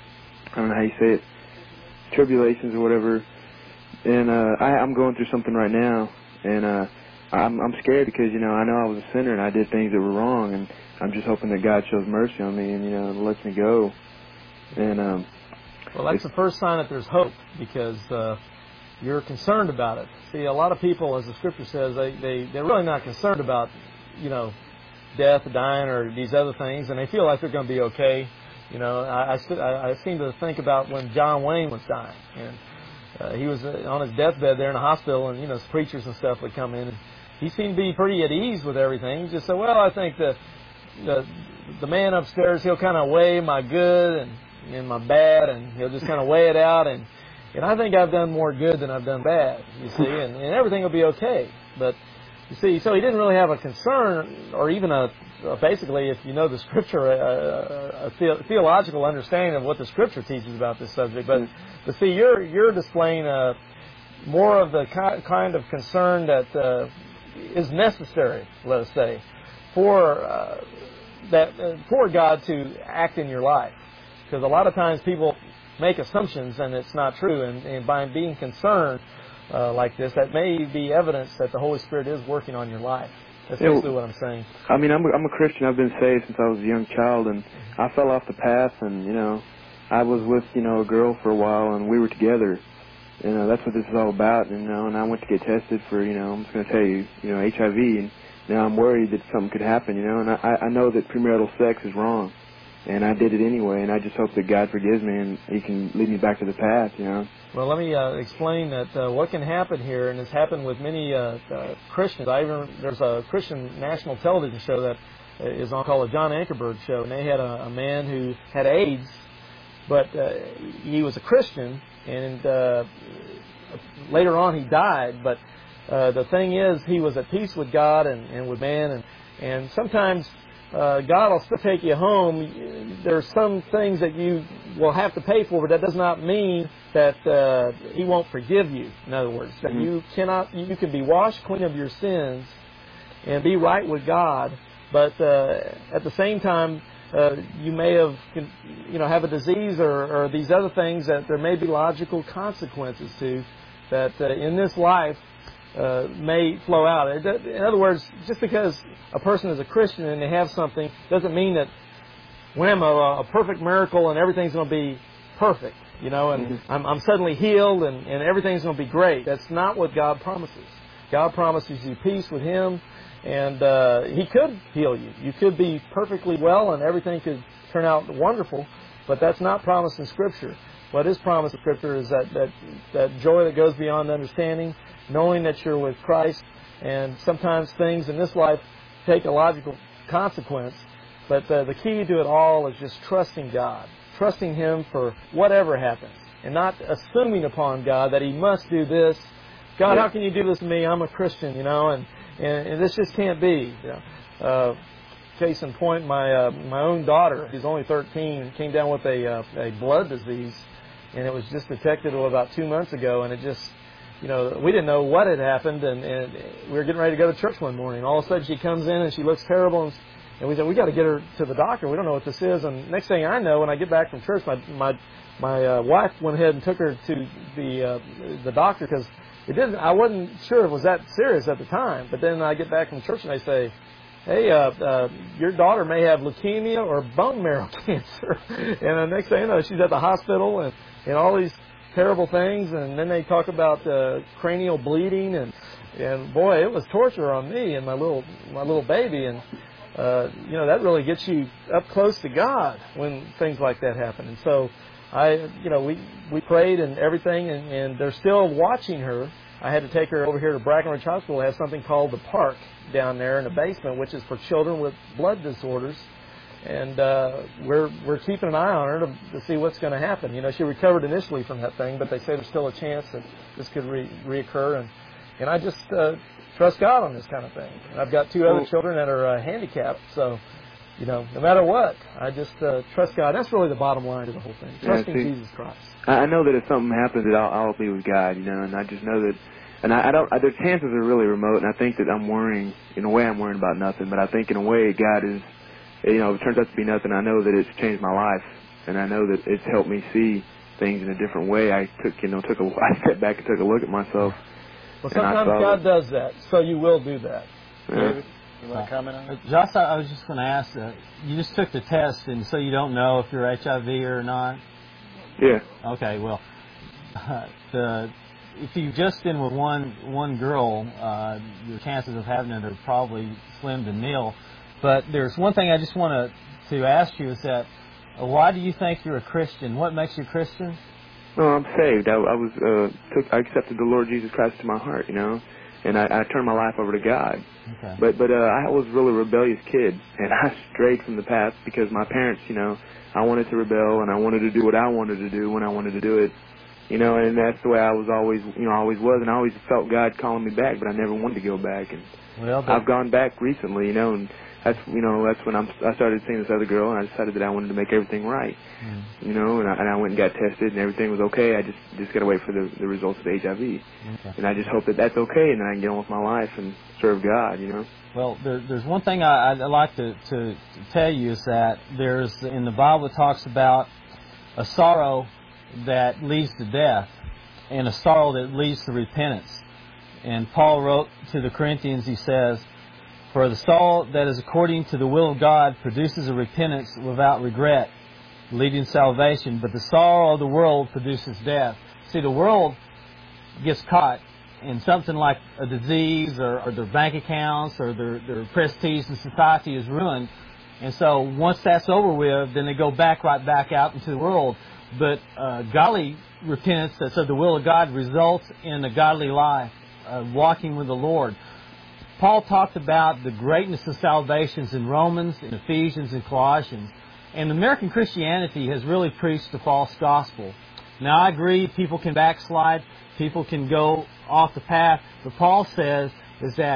I don't know how you say it, tribulations or whatever. And uh, I, I'm going through something right now, and uh, I'm, I'm scared because, you know, I know I was a sinner and I did things that were wrong, and I'm just hoping that God shows mercy on me and, you know, lets me go. And um, Well, that's the first sign that there's hope, because uh, you're concerned about it. See, a lot of people, as the Scripture says, they, they, they're really not concerned about, you know, death, dying, or these other things, and they feel like they're going to be okay. You know, I, I, I seem to think about when John Wayne was dying, and uh, he was on his deathbed there in the hospital, and, you know, preachers and stuff would come in, and he seemed to be pretty at ease with everything. He just said, well, I think the, the, the man upstairs, he'll kind of weigh my good and, and my bad, and he'll just kind of weigh it out, and And I think I've done more good than I've done bad, you see, and, and everything will be okay. But, you see, so he didn't really have a concern, or even a, a basically, if you know the Scripture, a, a, a the, theological understanding of what the Scripture teaches about this subject. But, but see, you're you're displaying a, more of the ki- kind of concern that uh, is necessary, let us say, for uh, that uh, for God to act in your life. Because a lot of times people make assumptions and it's not true, and, and by being concerned uh, like this, that may be evidence that the Holy Spirit is working on your life. That's Yeah, basically what I'm saying. I mean, I'm a, I'm a Christian. I've been saved since I was a young child, and I fell off the path, and, you know, I was with, you know, a girl for a while, and we were together. You know, that's what this is all about, you know, and I went to get tested for, you know, I'm just going to tell you, you know, H I V, and now I'm worried that something could happen, you know, and I, I know that premarital sex is wrong. And I did it anyway, and I just hope that God forgives me and He can lead me back to the path, you know. Well, let me uh, explain that uh, what can happen here, and it's happened with many uh, uh, Christians. I even there's a Christian national television show that is on called the John Ankerberg Show, and they had a, a man who had AIDS, but uh, he was a Christian, and uh, later on he died. But uh, the thing is, he was at peace with God and, and with man, and and sometimes uh, God will still take you home. There are some things that you will have to pay for, but that does not mean that uh, He won't forgive you. In other words, that Mm-hmm. you cannot, you can be washed clean of your sins and be right with God, but uh, at the same time, uh, you may have, you know, have a disease or, or these other things that there may be logical consequences to, that uh, in this life uh, may flow out. In other words, just because a person is a Christian and they have something doesn't mean that wham, a, a perfect miracle and everything's going to be perfect, you know, and mm-hmm. I'm, I'm suddenly healed and, and everything's going to be great. That's not what God promises. God promises you peace with Him, and uh, He could heal you. You could be perfectly well and everything could turn out wonderful, but that's not promised in Scripture. What is promised in Scripture is that, that, that joy that goes beyond understanding, knowing that you're with Christ, and sometimes things in this life take a logical consequence, but uh, the key to it all is just trusting God, trusting Him for whatever happens, and not assuming upon God that He must do this. God, how can you do this to me? I'm a Christian, you know, and, and, and this just can't be. You know. Uh, case in point, my uh, my own daughter, who's only thirteen, came down with a uh, a blood disease, and it was just detected well, about two months ago, and it just, you know, we didn't know what had happened, and, and we were getting ready to go to church one morning. All of a sudden, she comes in and she looks terrible, and, and we said, we got to get her to the doctor. We don't know what this is. And next thing I know, when I get back from church, my my my uh, wife went ahead and took her to the uh, the doctor because it didn't. I wasn't sure it was that serious at the time. But then I get back from church and they say, hey, uh, uh, your daughter may have leukemia or bone marrow cancer. And the next thing you know, she's at the hospital and, and all these terrible things. And then they talk about uh, cranial bleeding. And, and boy, it was torture on me and my little my little baby. And, uh, you know, that really gets you up close to God when things like that happen. And so I, you know, we, we prayed and everything, and, and they're still watching her. I had to take her over here to Brackenridge Hospital. They have something called the Park down there in the basement, which is for children with blood disorders. And uh, we're we're keeping an eye on her to, to see what's going to happen. You know, she recovered initially from that thing, but they say there's still a chance that this could re- reoccur. And and I just uh, trust God on this kind of thing. And I've got two other children that are uh, handicapped, so you know, no matter what, I just uh, trust God. That's really the bottom line to the whole thing. Trusting yeah, Jesus Christ. I know that if something happens, that I'll, I'll be with God, you know, and I just know that. And I, I don't. The chances are really remote, and I think that I'm worrying. In a way, I'm worrying about nothing. But I think in a way, God is, you know, it turns out to be nothing. I know that it's changed my life, and I know that it's helped me see things in a different way. I took, you know, took a, I stepped back and took a look at myself. Well, sometimes God that. does that, so you will do that. Yeah. David, you want to comment on that? Josh, I was just going to ask, uh, you just took the test, and so you don't know if you're H I V or not? Yeah. Okay, well, uh, the, if you've just been with one one girl, uh, your chances of having it are probably slim to nil. But there's one thing I just want to to ask you is that, uh, why do you think you're a Christian? What makes you a Christian? No, I'm saved. I, I was uh, took. I accepted the Lord Jesus Christ to my heart, you know, and I, I turned my life over to God. Okay. But but uh, I was a really rebellious kid, and I strayed from the path because my parents, you know, I wanted to rebel and I wanted to do what I wanted to do when I wanted to do it, you know, and that's the way I was always, you know, always was, and I always felt God calling me back, but I never wanted to go back. And well, I've gone back recently, you know, and that's, you know, that's when I'm, I started seeing this other girl, and I decided that I wanted to make everything right, mm. you know, and I, and I went and got tested, and everything was okay. I just just got to wait for the, the results of the H I V, okay. And I just hope that that's okay, and then I can get on with my life and serve God, you know. Well, there, there's one thing I, I'd like to, to, to tell you is that there's, in the Bible it talks about a sorrow that leads to death and a sorrow that leads to repentance. And Paul wrote to the Corinthians, he says, for the sorrow that is according to the will of God produces a repentance without regret, leading to salvation, but the sorrow of the world produces death. See, the world gets caught in something like a disease or, or their bank accounts or their, their prestige in society is ruined. And so once that's over with, then they go back right back out into the world. But uh, godly repentance that's of the will of God results in a godly life, uh, walking with the Lord. Paul talked about the greatness of salvations in Romans, in Ephesians, and Colossians. And American Christianity has really preached the false gospel. Now, I agree, people can backslide, people can go off the path, but Paul says is that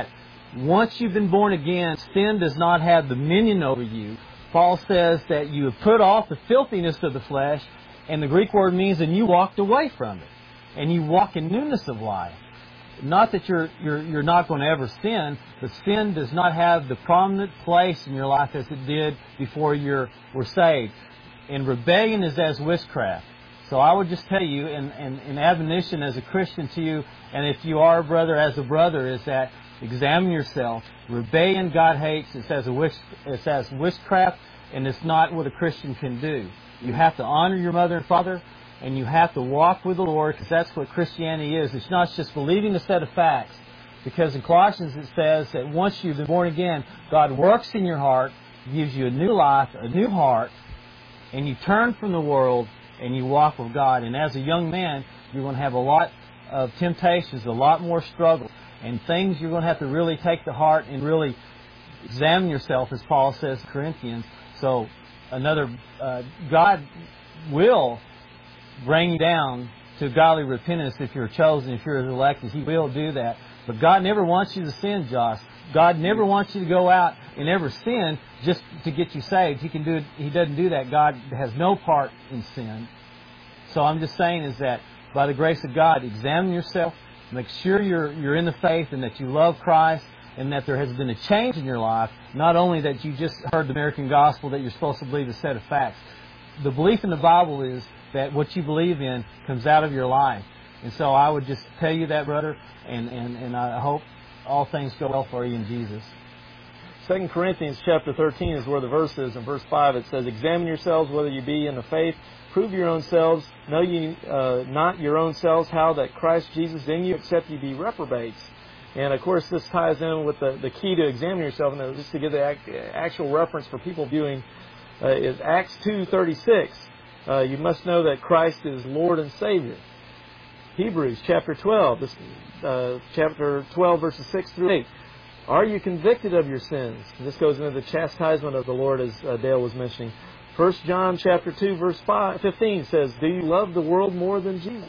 once you've been born again, sin does not have dominion over you. Paul says that you have put off the filthiness of the flesh, and the Greek word means that you walked away from it, and you walk in newness of life. Not that you're you're you're not going to ever sin, but sin does not have the prominent place in your life as it did before you were saved. And rebellion is as witchcraft. So I would just tell you, in, in, in admonition as a Christian to you, and if you are a brother as a brother, is that examine yourself. Rebellion God hates. It's as a witch, it's as witchcraft, and it's not what a Christian can do. You have to honor your mother and father, and you have to walk with the Lord, because that's what Christianity is. It's not just believing a set of facts. Because in Colossians it says that once you've been born again, God works in your heart, gives you a new life, a new heart, and you turn from the world and you walk with God. And as a young man, you're going to have a lot of temptations, a lot more struggle, and things you're going to have to really take to heart and really examine yourself, as Paul says to Corinthians. So another, uh, God will bring you down to godly repentance if you're chosen, if you're elected. He will do that. But God never wants you to sin, Josh. God never wants you to go out and ever sin just to get you saved. He can do it. He doesn't do that. God has no part in sin. So I'm just saying is that by the grace of God, examine yourself, make sure you're you're in the faith and that you love Christ, and that there has been a change in your life. Not only that you just heard the American gospel that you're supposed to believe a set of facts. The belief in the Bible is that what you believe in comes out of your life. And so I would just tell you that, brother, and, and, and I hope all things go well for you in Jesus. Second Corinthians chapter thirteen is where the verse is. In verse five it says, "Examine yourselves whether you be in the faith. Prove your own selves. Know ye uh, not your own selves how that Christ Jesus in you, except ye be reprobates." And of course this ties in with the, the key to examine yourself. And just to give the act, actual reference for people viewing uh, is Acts two thirty-six. Uh, you must know that Christ is Lord and Savior. Hebrews chapter twelve, this, uh, chapter twelve, verses six through eight. Are you convicted of your sins? And this goes into the chastisement of the Lord, as uh, Dale was mentioning. First John chapter two, verse five, fifteen says, "Do you love the world more than Jesus?"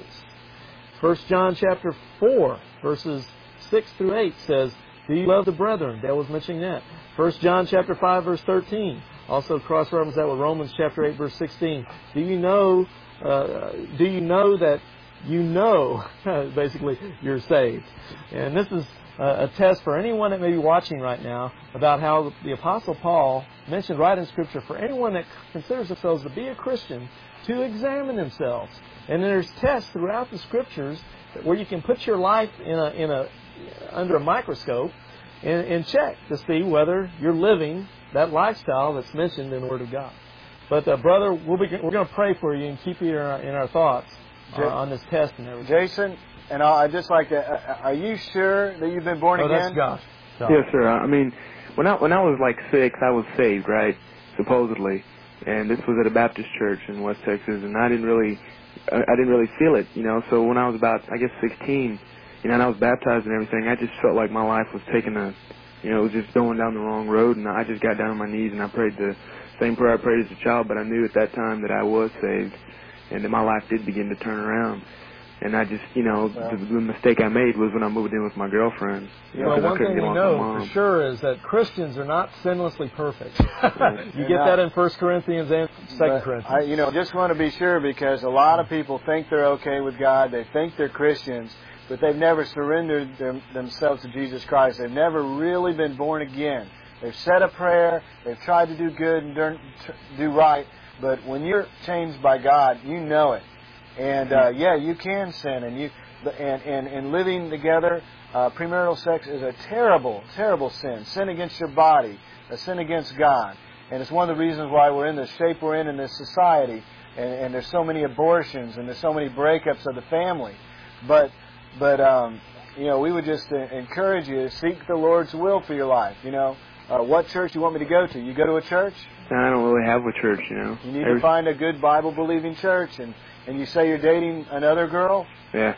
First John chapter four, verses six through eight says, "Do you love the brethren?" Dale was mentioning that. First John chapter five, verse thirteen. Also cross-reference that with Romans chapter eight, verse sixteen. Do you know? Uh, do you know that you know, basically, you're saved? And this is uh, a test for anyone that may be watching right now about how the Apostle Paul mentioned right in Scripture for anyone that considers themselves to be a Christian to examine themselves. And there's tests throughout the Scriptures where you can put your life in a in a under a microscope and, and check to see whether you're living that lifestyle that's mentioned in the Word of God. But uh, brother, we'll be, we're going to pray for you and keep you in our, in our thoughts uh, on this test and everything. Jason, and I'd just like to, uh, are you sure that you've been born oh, again? That's Josh. Josh. Yes, sir. I mean, when I when I was like six, I was saved, right? Supposedly, and this was at a Baptist church in West Texas, and I didn't really, I didn't really feel it, you know. So when I was about, I guess, sixteen, you know, and I was baptized and everything, I just felt like my life was taking a, you know, it was just going down the wrong road, and I just got down on my knees and I prayed the same prayer I prayed as a child, but I knew at that time that I was saved and that my life did begin to turn around. And I just, you know, well, the, the mistake I made was when I moved in with my girlfriend. You well, know, one thing we know for sure is that Christians are not sinlessly perfect. You get that in First Corinthians and Second Corinthians. I, you know, just want to be sure, because a lot of people think they're okay with God. They think they're Christians, but they've never surrendered them, themselves to Jesus Christ. They've never really been born again. They've said a prayer. They've tried to do good and do right. But when you're changed by God, you know it. And uh, yeah, you can sin, and you and and, and living together, uh, premarital sex is a terrible, terrible sin. Sin against your body, a sin against God, and it's one of the reasons why we're in the shape we're in in this society. And, and there's so many abortions, and there's so many breakups of the family. But but um, you know, we would just uh, encourage you to seek the Lord's will for your life. You know, uh, what church you want me to go to? You go to a church? No, I don't really have a church. You know, you need Every... to find a good Bible-believing church. And. And you say you're dating another girl? Yeah.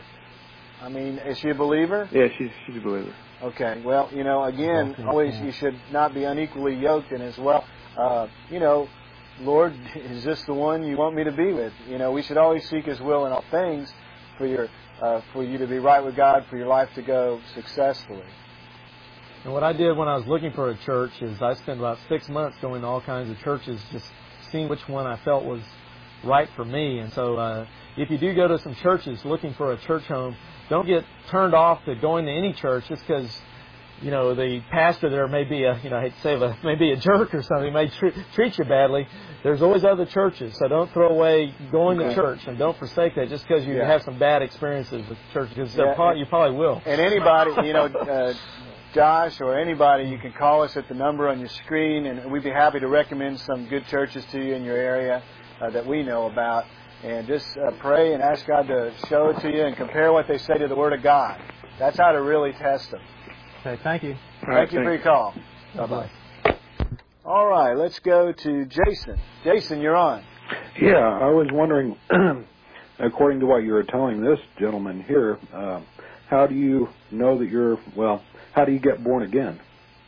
I mean, is she a believer? Yeah, she's she's a believer. Okay. Well, you know, again, always you should not be unequally yoked, and as well, uh, you know, Lord, is this the one you want me to be with? You know, we should always seek His will in all things for your uh, for you to be right with God, for your life to go successfully. And what I did when I was looking for a church is I spent about six months going to all kinds of churches, just seeing which one I felt was right for me. And so uh, if you do go to some churches looking for a church home, don't get turned off to going to any church just because, you know, the pastor there may be a, you know, I hate to say it, maybe a jerk or something, may treat, treat you badly. There's always other churches, so don't throw away going okay. to church, and don't forsake that just because you yeah. have some bad experiences with church, because yeah. probably, you probably will. And anybody, you know, uh, Josh or anybody, you can call us at the number on your screen, and we'd be happy to recommend some good churches to you in your area uh, that we know about. And just uh, pray and ask God to show it to you and compare what they say to the Word of God. That's how to really test them. Okay, thank you. Thank right, you for your call. Bye-bye. All right, let's go to Jason. Jason, you're on. Yeah, I was wondering, according to what you were telling this gentleman here, uh, how do you know that you're, well, how do you get born again?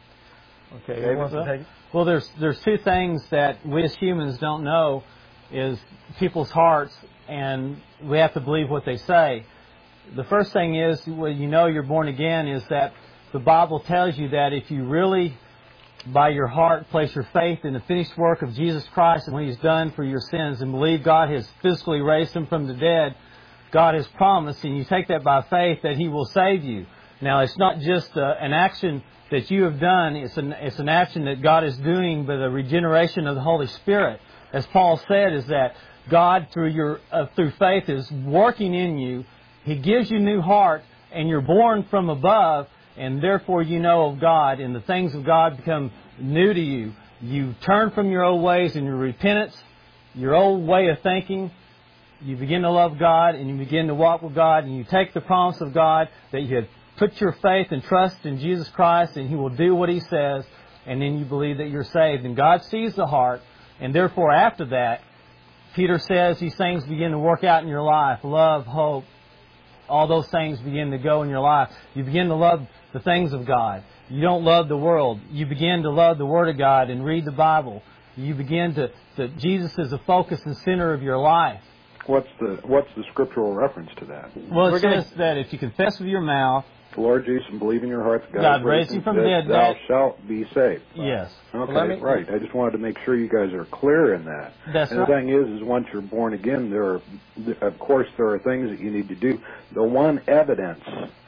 Okay, David, well, there's there's two things that we as humans don't know, is people's hearts, and we have to believe what they say. The first thing is, when you know you're born again, is that the Bible tells you that if you really, by your heart, place your faith in the finished work of Jesus Christ and what He's done for your sins, and believe God has physically raised Him from the dead, God has promised, and you take that by faith, that He will save you. Now, it's not just uh, an action that you have done, it's an, it's an action that God is doing by the regeneration of the Holy Spirit. As Paul said, is that God, through your uh, through faith, is working in you. He gives you a new heart, and you're born from above, and therefore you know of God, and the things of God become new to you. You turn from your old ways and your repentance, your old way of thinking. You begin to love God, and you begin to walk with God, and you take the promise of God that you have put your faith and trust in Jesus Christ, and He will do what He says, and then you believe that you're saved. And God sees the heart, and therefore after that, Peter says these things begin to work out in your life. Love, hope, all those things begin to go in your life. You begin to love the things of God. You don't love the world. You begin to love the Word of God and read the Bible. You begin to, that Jesus is the focus and center of your life. What's the what's the scriptural reference to that? Well, it We're says gonna... that if you confess with your mouth, the Lord Jesus, and believe in your heart that God, God raised Him from the dead, thou that... shalt be saved. Yes. Okay, well, me... right. I just wanted to make sure you guys are clear in that. That's and right. the thing is, is once you're born again, there are, of course, there are things that you need to do. The one evidence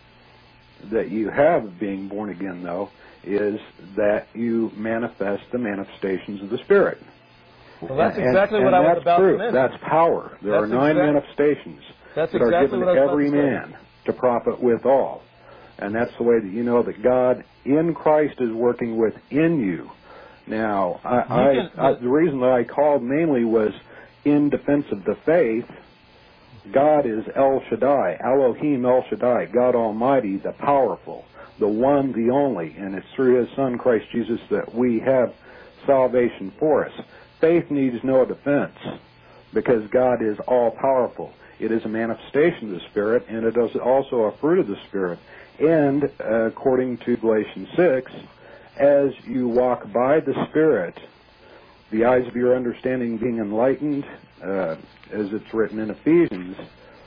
that you have of being born again, though, is that you manifest the manifestations of the Spirit. Well, that's and, exactly and, what and I was about true. to mention. That's power. There that's are nine exact, manifestations that's that exactly are given what to I was every about to man to profit withal. And that's the way that you know that God in Christ is working within you. Now, I, I, I, the reason that I called mainly was in defense of the faith. God is El Shaddai, Elohim El Shaddai, God Almighty, the powerful, the one, the only, and it's through His Son, Christ Jesus, that we have salvation for us. Faith needs no defense because God is all-powerful. It is a manifestation of the Spirit, and it is also a fruit of the Spirit. And, uh, according to Galatians six, as you walk by the Spirit, the eyes of your understanding being enlightened, uh, as it's written in Ephesians,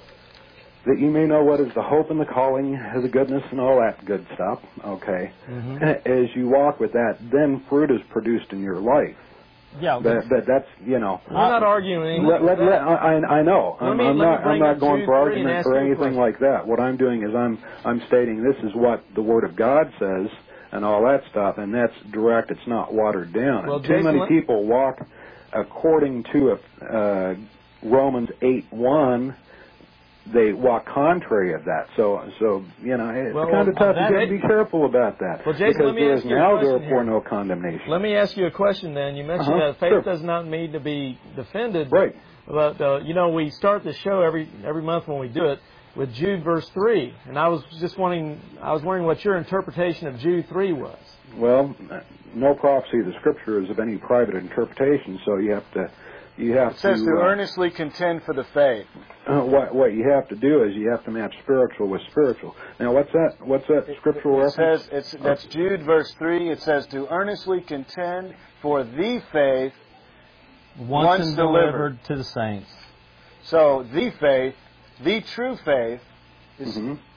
that you may know what is the hope and the calling, the goodness and all that good stuff, okay? Mm-hmm. As you walk with that, then fruit is produced in your life. Yeah, but, but that's, you know... We're not arguing. Let, let, let, I, I know. I'm, me, I'm not, I'm not going for argument or anything question. like that. What I'm doing is I'm, I'm stating this is what the Word of God says and all that stuff, and that's direct. It's not watered down. Well, and too Jason, many let... people walk according to uh, Romans eight one. They walk contrary of that. So, so you know, it's well, kind of well, tough. You got to be careful about that. Well, Jason, because let me there ask is you now a question therefore here. no condemnation. Let me ask you a question then. You mentioned uh-huh. that faith sure. does not need to be defended. Right. But, uh, you know, we start the show every every month when we do it with Jude verse three. And I was just wanting, I was wondering what your interpretation of Jude three was. Well, no prophecy of the Scripture is of any private interpretation, so you have to... You have it says to, to uh, earnestly contend for the faith. Uh, what what you have to do is you have to match spiritual with spiritual. Now, what's that? What's that scriptural it, it reference? Says it's that's Jude verse three. It says to earnestly contend for the faith once, once and delivered. delivered to the saints. So the faith, the true faith, is mm-hmm.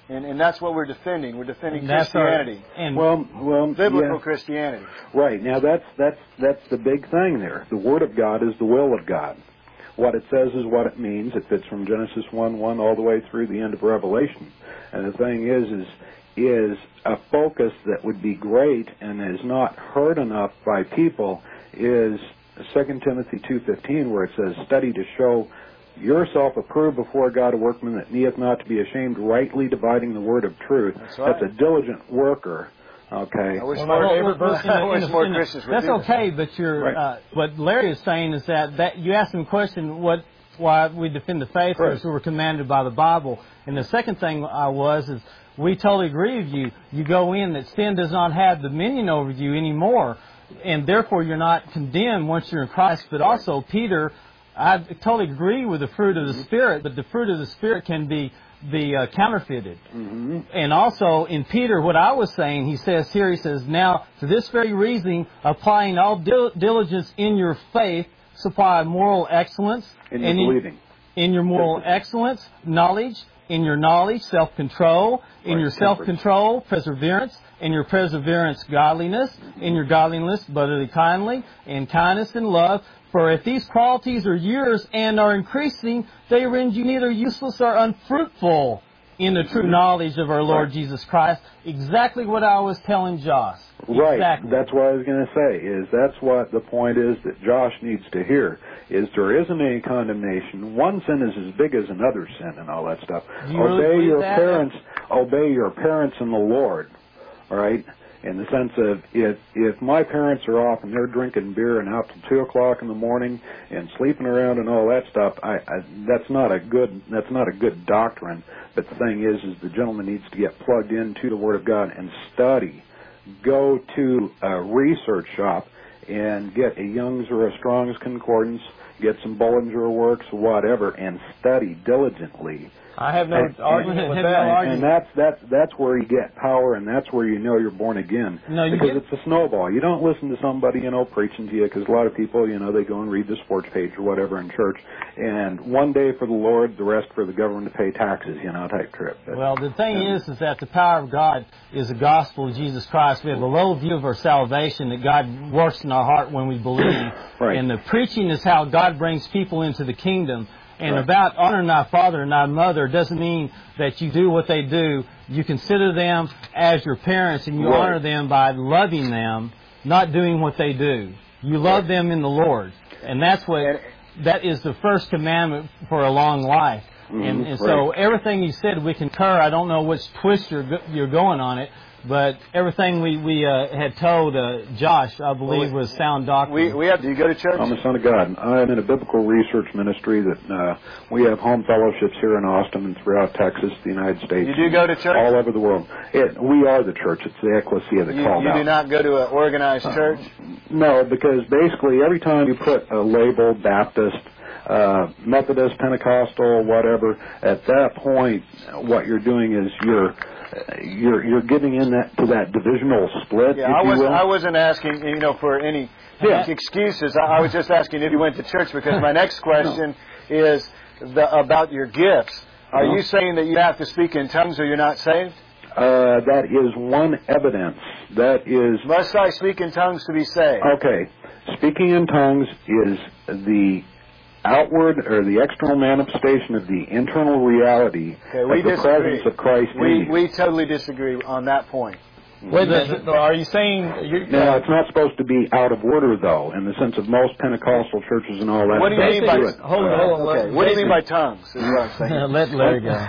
And, and that's what we're defending. We're defending And that's our- Christianity. and Well, well, Biblical yeah. Christianity. Right. Now that's that's that's the big thing there. The Word of God is the will of God. What it says is what it means. It fits from Genesis one one all the way through the end of Revelation. And the thing is, is is a focus that would be great and is not heard enough by people is Second Timothy two fifteen, where it says, "Study to show yourself approved before God, a workman that needeth not to be ashamed, rightly dividing the word of truth." That's right. That's a diligent worker. Okay. I wish Well, more, well, I well, wish in the- in the- more in the- Christians would That's do that. okay, but you're, Right. uh, what Larry is saying is that, that you asked him a question, what, why we defend the faith, Right. because we were commanded by the Bible. And the second thing I was is, we totally agree with you. You go in that sin does not have dominion over you anymore, and therefore you're not condemned once you're in Christ. But also, Peter, I totally agree with the fruit of the Spirit, but the fruit of the Spirit can be be uh, counterfeited. Mm-hmm. And also in Peter, what I was saying, he says here, he says, "Now, to this very reason, applying all dil- diligence in your faith, supply moral excellence." In your and believing. In, in your moral excellence, knowledge. In your knowledge, self-control. In Right, your self-control, perseverance. In your perseverance, godliness. In your godliness, brotherly kindly. In kindness and love. For if these qualities are yours and are increasing, they render you neither useless or unfruitful in the true knowledge of our Lord Right. Jesus Christ. Exactly what I was telling Josh. Right. Exactly. That's what I was going to say, is that's what the point is that Josh needs to hear, is there isn't any condemnation. One sin is as big as another sin and all that stuff. Do you really obey believe your that? parents, obey your parents in the Lord, all right? In the sense of, if if my parents are off and they're drinking beer and out till two o'clock in the morning and sleeping around and all that stuff, I, I that's not a good that's not a good doctrine. But the thing is, is the gentleman needs to get plugged into the Word of God and study. Go to a research shop and get a Young's or a Strong's concordance, get some Bollinger Works, whatever, and study diligently. I have no And- argument with and- that. And that's that's that's where you get power, and that's where you know you're born again. No, you because get- it's a snowball. You don't listen to somebody, you know, preaching to you, because a lot of people, you know, they go and read the sports page or whatever in church, and one day for the Lord, the rest for the government to pay taxes, you know, type trip. But, Well, the thing um, is, is that the power of God is the gospel of Jesus Christ. We have a low view of our salvation, that God works in our heart when we believe. Right. And the preaching is how God brings people into the kingdom. And Right. about honoring thy father and thy mother doesn't mean that you do what they do. You consider them as your parents, and you Right. honor them by loving them, not doing what they do. You love them in the Lord. And that's what, that is the first commandment for a long life. Mhm, And, and so right. everything you said, we concur. I don't know which twist you're go- you're going on it, but everything we we uh, had told uh, Josh, I believe, was sound doctrine. We we have. Do you go to church? I'm a son of God. I'm in a biblical research ministry that uh, we have home fellowships here in Austin and throughout Texas, the United States. You do go to church? All over the world. It, we are the church. It's the ecclesia that You, called you out. do not go to an organized church? No, because basically every time you put a label, Baptist, uh, Methodist, Pentecostal, whatever, at that point, what you're doing is you're you're you're giving in that to that divisional split. Yeah, if I you wasn't. will. I wasn't asking, you know, for any Yeah. excuses. I, I was just asking if you went to church, because my next question is the, about your gifts. Are Uh-huh. you saying that you have to speak in tongues or you're not saved? Uh, that is one evidence. That is Must I speak in tongues to be saved? okay. Speaking in tongues is the outward or the external manifestation of the internal reality Okay, we of the disagree. presence of Christ in We you. we totally disagree on that point. Wait a minute. Are you saying you Now, it's not supposed to be out of order, though, in the sense of most Pentecostal churches and all that. What do you mean by Basically, hold on, hold on. Okay, let- what do you mean by Jason- tongues? Is what I'm saying. Let Larry go.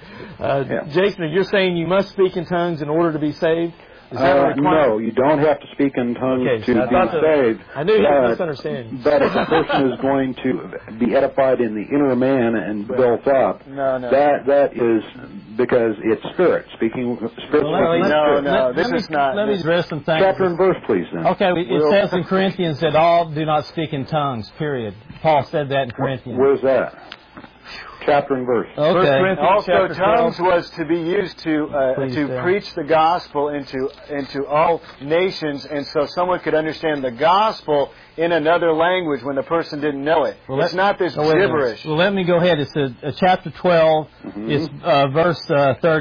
uh, Yeah. Jason, you're saying you must speak in tongues in order to be saved? Is that a Uh, requirement? no, you don't have to speak in tongues Okay, to so I be thought that- saved. I knew you had a but- misunderstanding. But if a person is going to be edified in the inner man and built up, No, no. that that is because it's spirit speaking. Spirit Well, let- speaking no, spirit. no. Let- this let me- is not- Let me this- address some things. Chapter and verse, please. Then. Okay, it We'll- says in Corinthians that all do not speak in tongues, period. Paul said that in Corinthians. Where's that? Chapter and verse. First Okay. Corinthians Also, chapter tongues twelve. was to be used to uh, Please, to Dale. preach the gospel into into all nations, and so someone could understand the gospel in another language when the person didn't know it. Well, it's let- not this Oh, wait a minute. gibberish. Well, let me go ahead. It's uh, uh, chapter twelve, Mhm. it's uh, verse uh, thirty.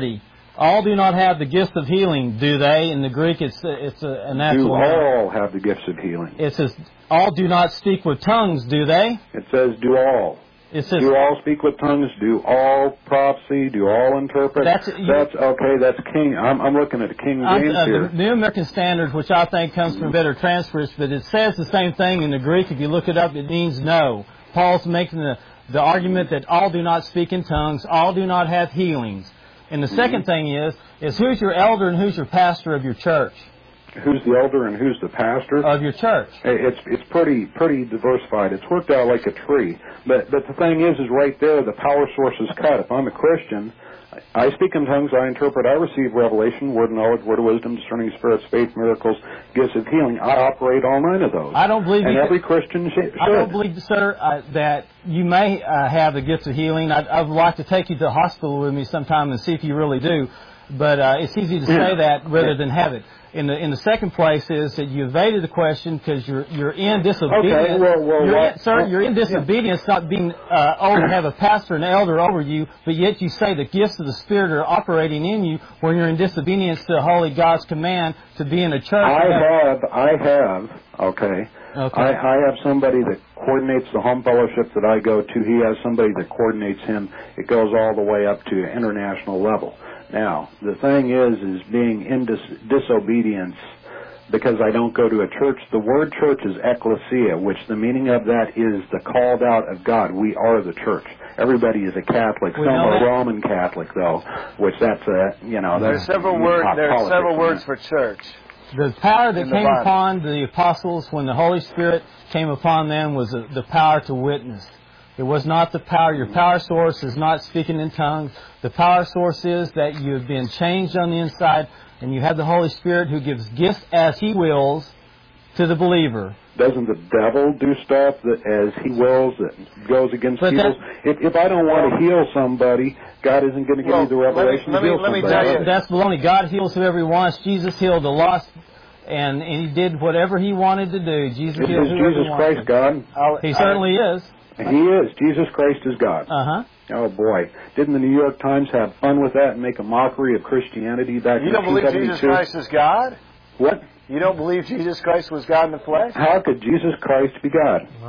all do not have the gift of healing, do they? In the Greek, it's it's a, an actual. Do all have the gifts of healing? It says, all do not speak with tongues, do they? It says, do all. It says, do all speak with tongues? Do all prophecy? Do all interpret? That's, you, that's okay. That's King. I'm, I'm looking at the King James uh, here. The New American Standard, which I think comes from better transcripts, but it says the same thing in the Greek. If you look it up, it means no. Paul's making the, the argument that all do not speak in tongues, all do not have healings. And the second thing is, is who's your elder and who's your pastor of your church? Who's the elder and who's the pastor of your church? It's it's pretty pretty diversified. It's worked out like a tree. But but the thing is, is right there the power source is cut. If I'm a Christian, I speak in tongues, I interpret, I receive revelation, word of knowledge, word of wisdom, discerning spirits, faith, miracles, gifts of healing. I operate all nine of those. I don't believe. And you every can, Christian should. I don't believe, sir, uh, that you may uh, have the gifts of healing. I'd, I'd like to take you to the hospital with me sometime and see if you really do. But uh, it's easy to say that rather than have it. In the in the second place is that you evaded the question because you're you're in disobedience. Okay, well, well, you're what, in, sir, you're in disobedience, not being uh, over have a pastor and elder over you, but yet you say the gifts of the Spirit are operating in you when you're in disobedience to the Holy God's command to be in a church. I have, I have, okay. Okay. I, I have somebody that coordinates the home fellowship that I go to. He has somebody that coordinates him. It goes all the way up to international level. Now, the thing is, is being in dis- disobedience because I don't go to a church. The word church is ecclesia, which the meaning of that is the called out of God. We are the church. Everybody is a Catholic. We Some are that. Roman Catholic, though, which that's a, you know, that's... There's several, word, there are several words for church. The power that the came Bible. upon the apostles when the Holy Spirit came upon them was the, the power to witness. It was not the power. Your power source is not speaking in tongues. The power source is that you have been changed on the inside and you have the Holy Spirit who gives gifts as He wills to the believer. Doesn't the devil do stuff that as he wills that goes against But people? If, if I don't want to heal somebody, God isn't going to give well, me the revelation let me, to heal let me, somebody. let me tell you. That's baloney. God heals whoever He wants. Jesus healed the lost, and, and He did whatever He wanted to do. Jesus Is healed whoever Jesus He wanted. Christ God? I'll, He certainly I, is. He is. Jesus Christ is God. Uh-huh. Oh, boy. Didn't the New York Times have fun with that and make a mockery of Christianity back You in don't believe nineteen Jesus seventy-two? Christ is God? What? You don't believe Jesus Christ was God in the flesh? How could Jesus Christ be God? Okay.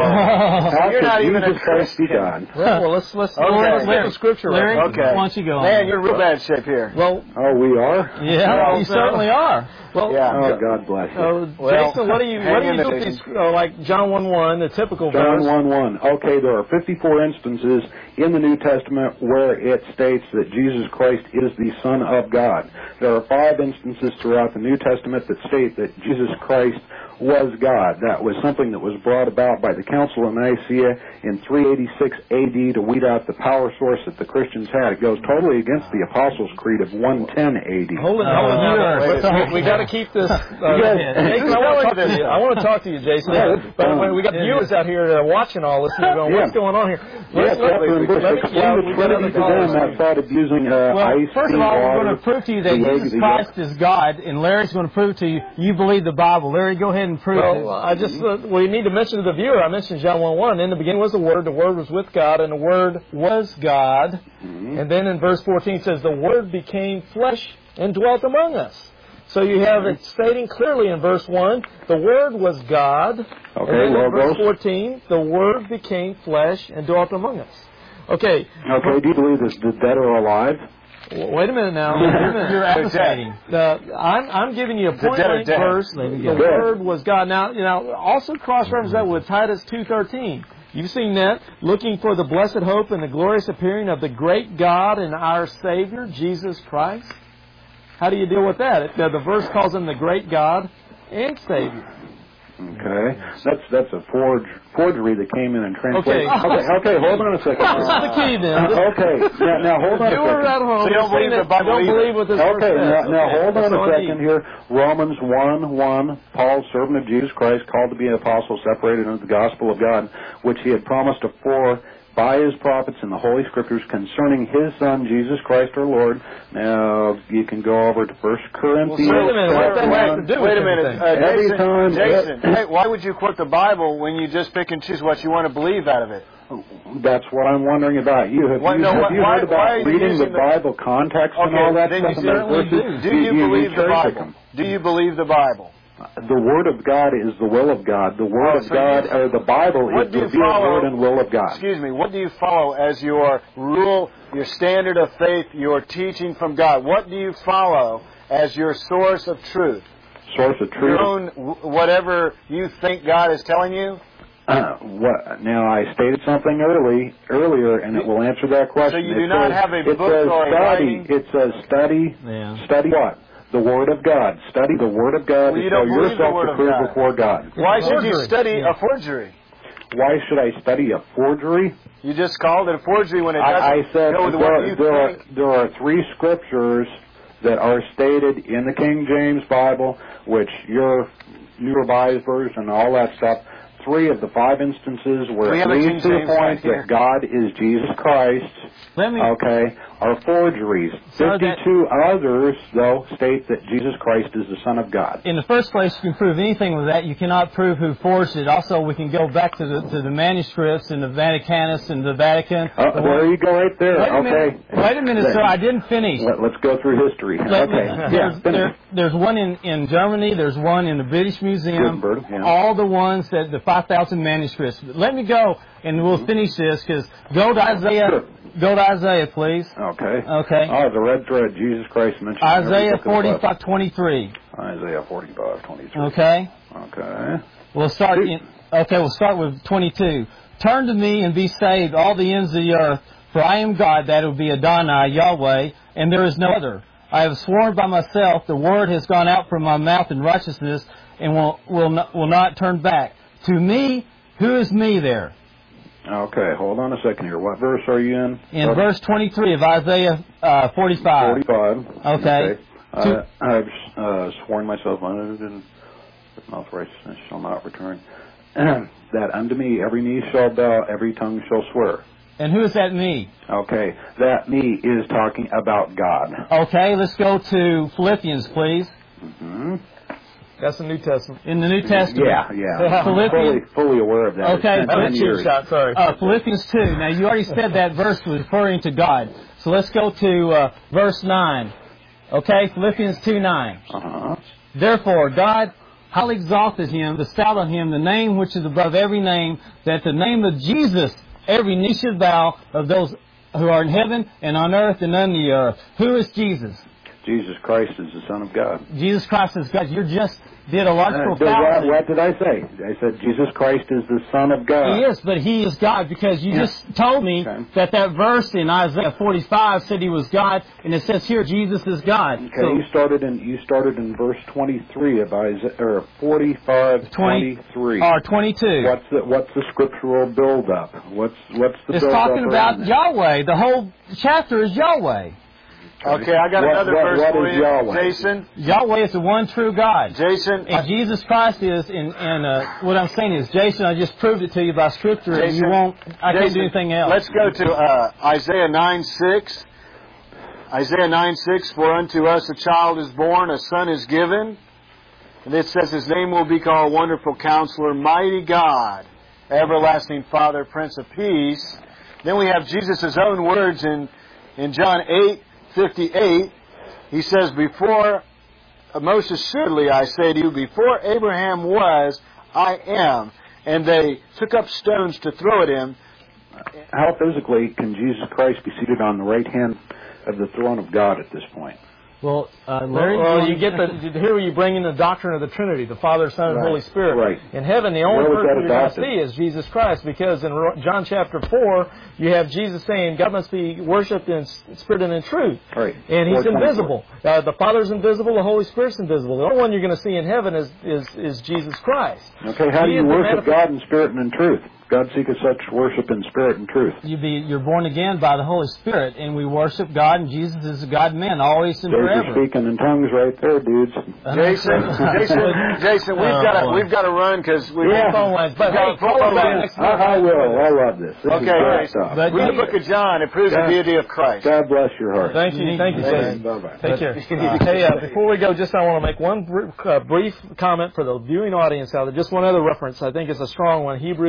Oh. How You're could not even Jesus a Christ be Christian. God? Well, well, let's let's, Okay. let's get the scripture Larry, right. Okay. why don't you go on? Man, you're in real bad shape here. Well, Oh, we are? Yeah, Well, you so- certainly are. well, Yeah. Oh, God bless you. Uh, Well, Jason, what do you hang what do you in do there, with these Jason. uh, like John one one, the typical John verse? one one. Okay, there are fifty-four instances in the New Testament where it states that Jesus Christ is the Son of God. There are five instances throughout the New Testament that state that Jesus Christ was God. That was something that was brought about by the Council of Nicaea in three eighty-six A D to weed out the power source that the Christians had. It goes totally against the Apostles' Creed of one ten A D. Hold it, hold Uh, it. wait, Let's- wait, we wait. got to keep this. Uh, Yes. Jason, I want to talk to you. I want to talk to you, Jason. Yeah, that's but fun. when we got viewers out here uh, watching all this, and they're going, "What's Yeah. going on here?" Yes, Let's- let's- chapter and verse. let me- Explain yeah, the we got Trinity other to them callers. outside of using uh, Well, ice, first of steam, all, we're water, going to prove to you that the Jesus egg, Christ is God, and Larry's going to prove to you you believe the Bible. Larry, go ahead and prove Well, it. I just uh, we need to mention to the viewer. I mentioned John one one. In the beginning was the Word. The Word was with God, and the Word was God. Mm-hmm. And then in verse fourteen it says, "The Word became flesh and dwelt among us." So you have it stating clearly in verse one, the Word was God. Okay, and then in Logos. verse fourteen, the Word became flesh and dwelt among us. Okay. Okay, do you believe that the dead are alive? w- Wait a minute now. Wait a minute. You're advocating. Uh, I'm, I'm giving you a point dead are blank dead. verse. Let me The get it. Word was God. Now, you know, also cross-reference that with Titus two thirteen. You've seen that. Looking for the blessed hope and the glorious appearing of the great God and our Savior, Jesus Christ. How do you deal with that? It, uh, the verse calls him the great God and Savior. Okay, that's that's a forge forgery that came in and translated. Okay. okay, okay, hold on a second. This is the key then. Uh, okay, now, now hold on a You were second. at home. So you don't you're saying believe the that Bible you don't either? believe what this verse Okay, says. now, now Okay, hold that's on a all I second need. here. Romans one one, Paul, servant of Jesus Christ, called to be an apostle, separated unto the gospel of God, which he had promised afore by his prophets in the Holy Scriptures concerning his Son, Jesus Christ our Lord. Now, you can go over to First Corinthians. Well, wait a minute, what chapter that has one. to do Wait with a minute, anything? uh, Every Jason. time- Jason, hey, why would you quote the Bible when you just pick and choose what you want to believe out of it? That's what I'm wondering about you. Have Why- you, no, have why- you why- heard why about are you reading the using the- Bible context and Okay, all that then stuff? you in those certainly verses? do. Do you believe the cherry-pick Bible? them. Do you believe the Bible? The Word of God is the will of God. The Word Oh, of so God, you- or the Bible, What is do the you revealed follow- Word and will of God. Excuse me. What do you follow as your rule, your standard of faith, your teaching from God? What do you follow as your source of truth? Source of truth. Your own, whatever you think God is telling you? Uh, what? Now, I stated something early earlier, and it will answer that question. So you It do not says- have a it book says or a study. writing? It says study. Yeah. Study what? The Word of God. Study the Word of God Well, you to don't show believe the yourself Word to of prove God. before God. Why should you Forgery. study Yeah. a forgery? Why should I study a forgery? You just called it a forgery when it doesn't I, I said go with there, what you there, are, think. there are three scriptures that are stated in the King James Bible, which your New Revised Version and all that stuff. Three of the five instances where We it have a King leads to the James right point here. that God is Jesus Christ, Let me. okay, are forgeries. So that- fifty-two others, though, state that Jesus Christ is the Son of God. In the first place, you can prove anything with that. You cannot prove who forged it. Also, we can go back to the to the manuscripts and the Vaticanus and the Vatican. Uh, The there one- you go right there. Wait a okay. minute. Wait a minute, Let- sir. I didn't finish. Let, let's go through history. Let me- okay. Yeah, there's, finish. there, there's one in, in Germany. There's one in the British Museum. Gutenberg, yeah. All the ones that the five thousand manuscripts. Let me go, and we'll finish this because go to Isaiah. Sure. Go to Isaiah, please. Okay. Okay. Oh, the red thread, Jesus Christ mentioned. in every Isaiah book of the Bible. forty-five twenty-three. Isaiah forty-five twenty-three. Okay. Okay. We'll start. In, okay, we'll start with twenty-two. Turn to me and be saved, all the ends of the earth, for I am God. That will be Adonai, Yahweh, and there is no other. I have sworn by myself, the word has gone out from my mouth in righteousness, and will will not, will not turn back. To me, who is me there? Okay, hold on a second here. What verse are you in? In Uh, verse twenty-three of Isaiah uh, forty-five. forty-five. Okay. Uh, I've uh, sworn myself under and with mouth righteousness shall not return. That unto me every knee shall bow, every tongue shall swear. And who is that me? Okay, that me is talking about God. Okay, let's go to Philippians, please. Mm-hmm. That's the New Testament. In the New Testament. Yeah, yeah. I'm fully, Philippians. fully aware of that. Okay, It's been That's a ten cheap years. shot, sorry. Uh, Philippians two. Now, you already said that verse was referring to God. So let's go to uh, verse nine. Okay, Philippians two nine. Uh-huh. Therefore, God highly exalted him, bestowed on him the name which is above every name, that the name of Jesus every knee should bow, of those who are in heaven and on earth and under the earth. Who is Jesus? Jesus Christ is the Son of God. Jesus Christ is God. You just did a logical Uh, did- what, fallacy. what did I say? I said Jesus Christ is the Son of God. He is, but he is God because you Yeah. just told me Okay. that that verse in Isaiah forty-five said he was God, and it says here Jesus is God. Okay, So you started in you started in verse twenty-three of Isaiah, or forty-five twenty twenty-three. or twenty-two. What's the what's the scriptural build up? What's what's the It's build talking up about around that? Yahweh. The whole chapter is Yahweh. Okay, I got What- another what- verse what for is you, Yahweh? Jason. Yahweh is the one true God. Jason, And Jesus Christ is, and, and uh, what I'm saying is, Jason, I just proved it to you by Scripture, and you Jason, won't. I can't Jason, do anything else. Let's go to uh, Isaiah nine six. Isaiah nine six. For unto us a child is born, a son is given, and it says his name will be called Wonderful Counselor, Mighty God, Everlasting Father, Prince of Peace. Then we have Jesus' own words in in John eight fifty-eight. He says, "Before most assuredly I say to you, before Abraham was, I am." And they took up stones to throw at him. How physically can Jesus Christ be seated on the right hand of the throne of God at this point? Well, uh, Larry, Well, well, do you get the here you bring in the doctrine of the Trinity, the Father, Son, and Right. Holy Spirit. Right. In heaven, the only Where was person that you're going to adopted? see is Jesus Christ, because in Ro- John chapter four, you have Jesus saying, "God must be worshipped in s- spirit and in truth." Right. And He's four twenty-four. invisible. Uh, the Father's invisible. The Holy Spirit's invisible. The only one you're going to see in heaven is is, is Jesus Christ. Okay, how do He you is the worship manifest- God in spirit and in truth? God seeketh such worship in spirit and truth. you be you're born again by the Holy Spirit, and we worship God, and Jesus is a God-man, always and There's your forever. speaking in tongues right there, dudes. Jason, Jason, Jason, we've Oh, got to boy. we've got to run because we Yeah. Phone lines. But We've got hey, a call phone us back line. next I, I month. will. I love this. This Okay, is great Jason. stuff. But Read the you- book of John. It proves God- the deity of Christ. God bless your heart. Thank you, thank you, Jason. Bye-bye. Take care. Hey, uh, before we go, just I want to make one br- uh, brief comment for the viewing audience out there. Just one other reference. I think it's a strong one. Hebrews chapter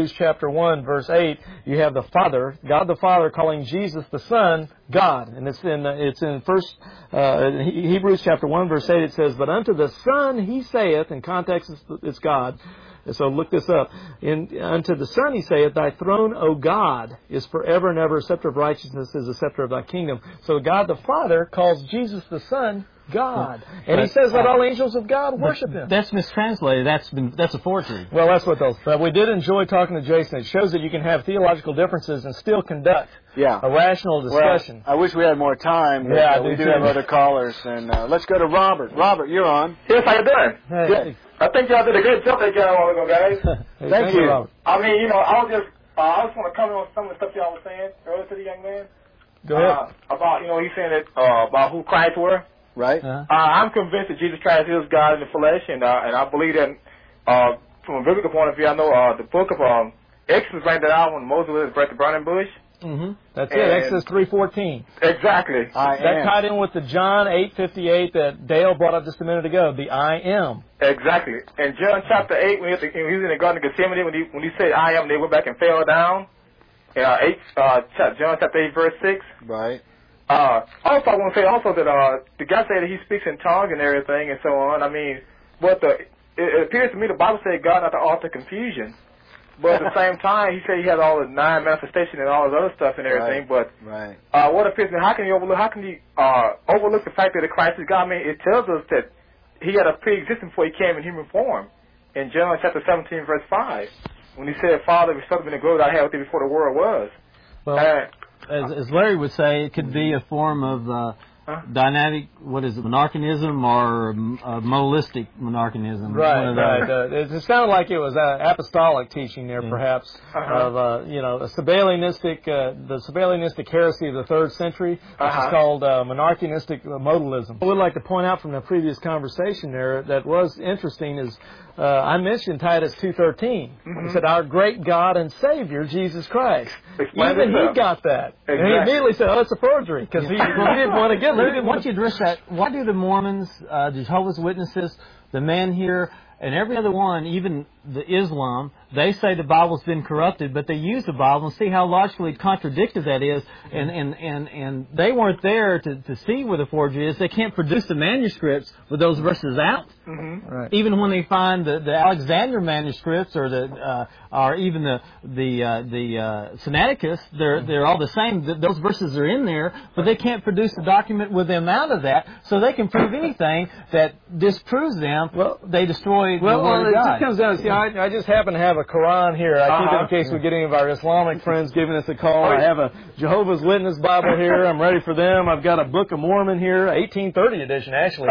one, verse eight, you have the Father, God the Father, calling Jesus the Son, God. And it's in, it's in first, uh, Hebrews chapter one, verse eight, it says, but unto the Son he saith, in context it's God. So look this up. In, unto the Son he saith, thy throne, O God, is forever and ever. A scepter of righteousness is the scepter of thy kingdom. So God the Father calls Jesus the Son God. And he says that all angels of God worship him. That's mistranslated. That's been, that's a forgery. Well, that's what those... But we did enjoy talking to Jason. It shows that you can have theological differences and still conduct yeah. a rational discussion. Well, I wish we had more time, but yeah, uh, we do have other callers. And uh, let's go to Robert. Robert, you're on. Yes, how you doing? Hey. Good. I think y'all did a good job that y'all a while ago, guys. hey, thank, thank you. you. I mean, you know, I was just, uh, I just want to comment on some of the stuff y'all was saying earlier to the young man. Go ahead. Uh, about, you know, he's saying that, uh, about who Christ were. Right. Uh-huh. Uh, I'm convinced that Jesus Christ is God in the flesh, and uh, and I believe that uh, from a biblical point of view, I know uh, the book of um, Exodus brought that out when Moses was at the burning bush. Mm-hmm. That's and it, Exodus three fourteen. Exactly. I that am. tied in with the John eight fifty-eight that Dale brought up just a minute ago, the I am. Exactly. And John chapter eight, when he was in the Garden of Gethsemane, when he, when he said I am, they went back and fell down. Uh, eight, uh, John chapter eight, verse six. Right. Uh, also, I want to say also that uh, the guy said that he speaks in tongues and everything and so on. I mean, but the, it, it appears to me the Bible said God not to author confusion. But at the same time, he said he had all the nine manifestations and all this other stuff and everything. Right. But right. Uh, what appears to me, how can he overlook? How can he uh, overlook the fact that the Christ is God? I mean, it tells us that he had a pre-existence before he came in human form. In John chapter seventeen, verse five, when he said, "Father, restore me in the glory that I had with thee before the world was." Well, uh, as, as Larry would say, it could be a form of uh, huh? dynamic, what is it, monarchianism or uh, modalistic monarchianism. Right, right. Uh, it, it sounded like it was uh, apostolic teaching there, yeah. perhaps, uh-huh. of, uh, you know, a Sabellianistic, uh, the Sabellianistic heresy of the third century, which uh-huh. is called uh, monarchianistic modalism. I would like to point out from the previous conversation there that was interesting is uh, I mentioned Titus two thirteen. Mm-hmm. He said, our great God and Savior, Jesus Christ. Explain Even yourself. he got that. Exactly. And he immediately said, oh, it's a forgery, because he, he didn't want to give Larry, it. why don't you address that? Why do the Mormons, uh, Jehovah's Witnesses, the men here, and every other one, even the Islam, they say the Bible's been corrupted, but they use the Bible and see how logically contradicted that is, and, and, and, and they weren't there to, to see where the forgery is. They can't produce the manuscripts with those verses out. Mm-hmm. Right. Even when they find the, the Alexander manuscripts or the uh, or even the the uh, the uh, Sinaiticus, they're they're all the same. Th- those verses are in there, but they can't produce a document with them out of that, so they can prove anything that disproves them. Well, they destroy Well, the Word well of it God. just comes down to, see, I, I just happen to have a Quran here. I keep Uh-huh. it in case we get any of our Islamic friends giving us a call. I have a Jehovah's Witness Bible here. I'm ready for them. I've got a Book of Mormon here, eighteen thirty edition, actually.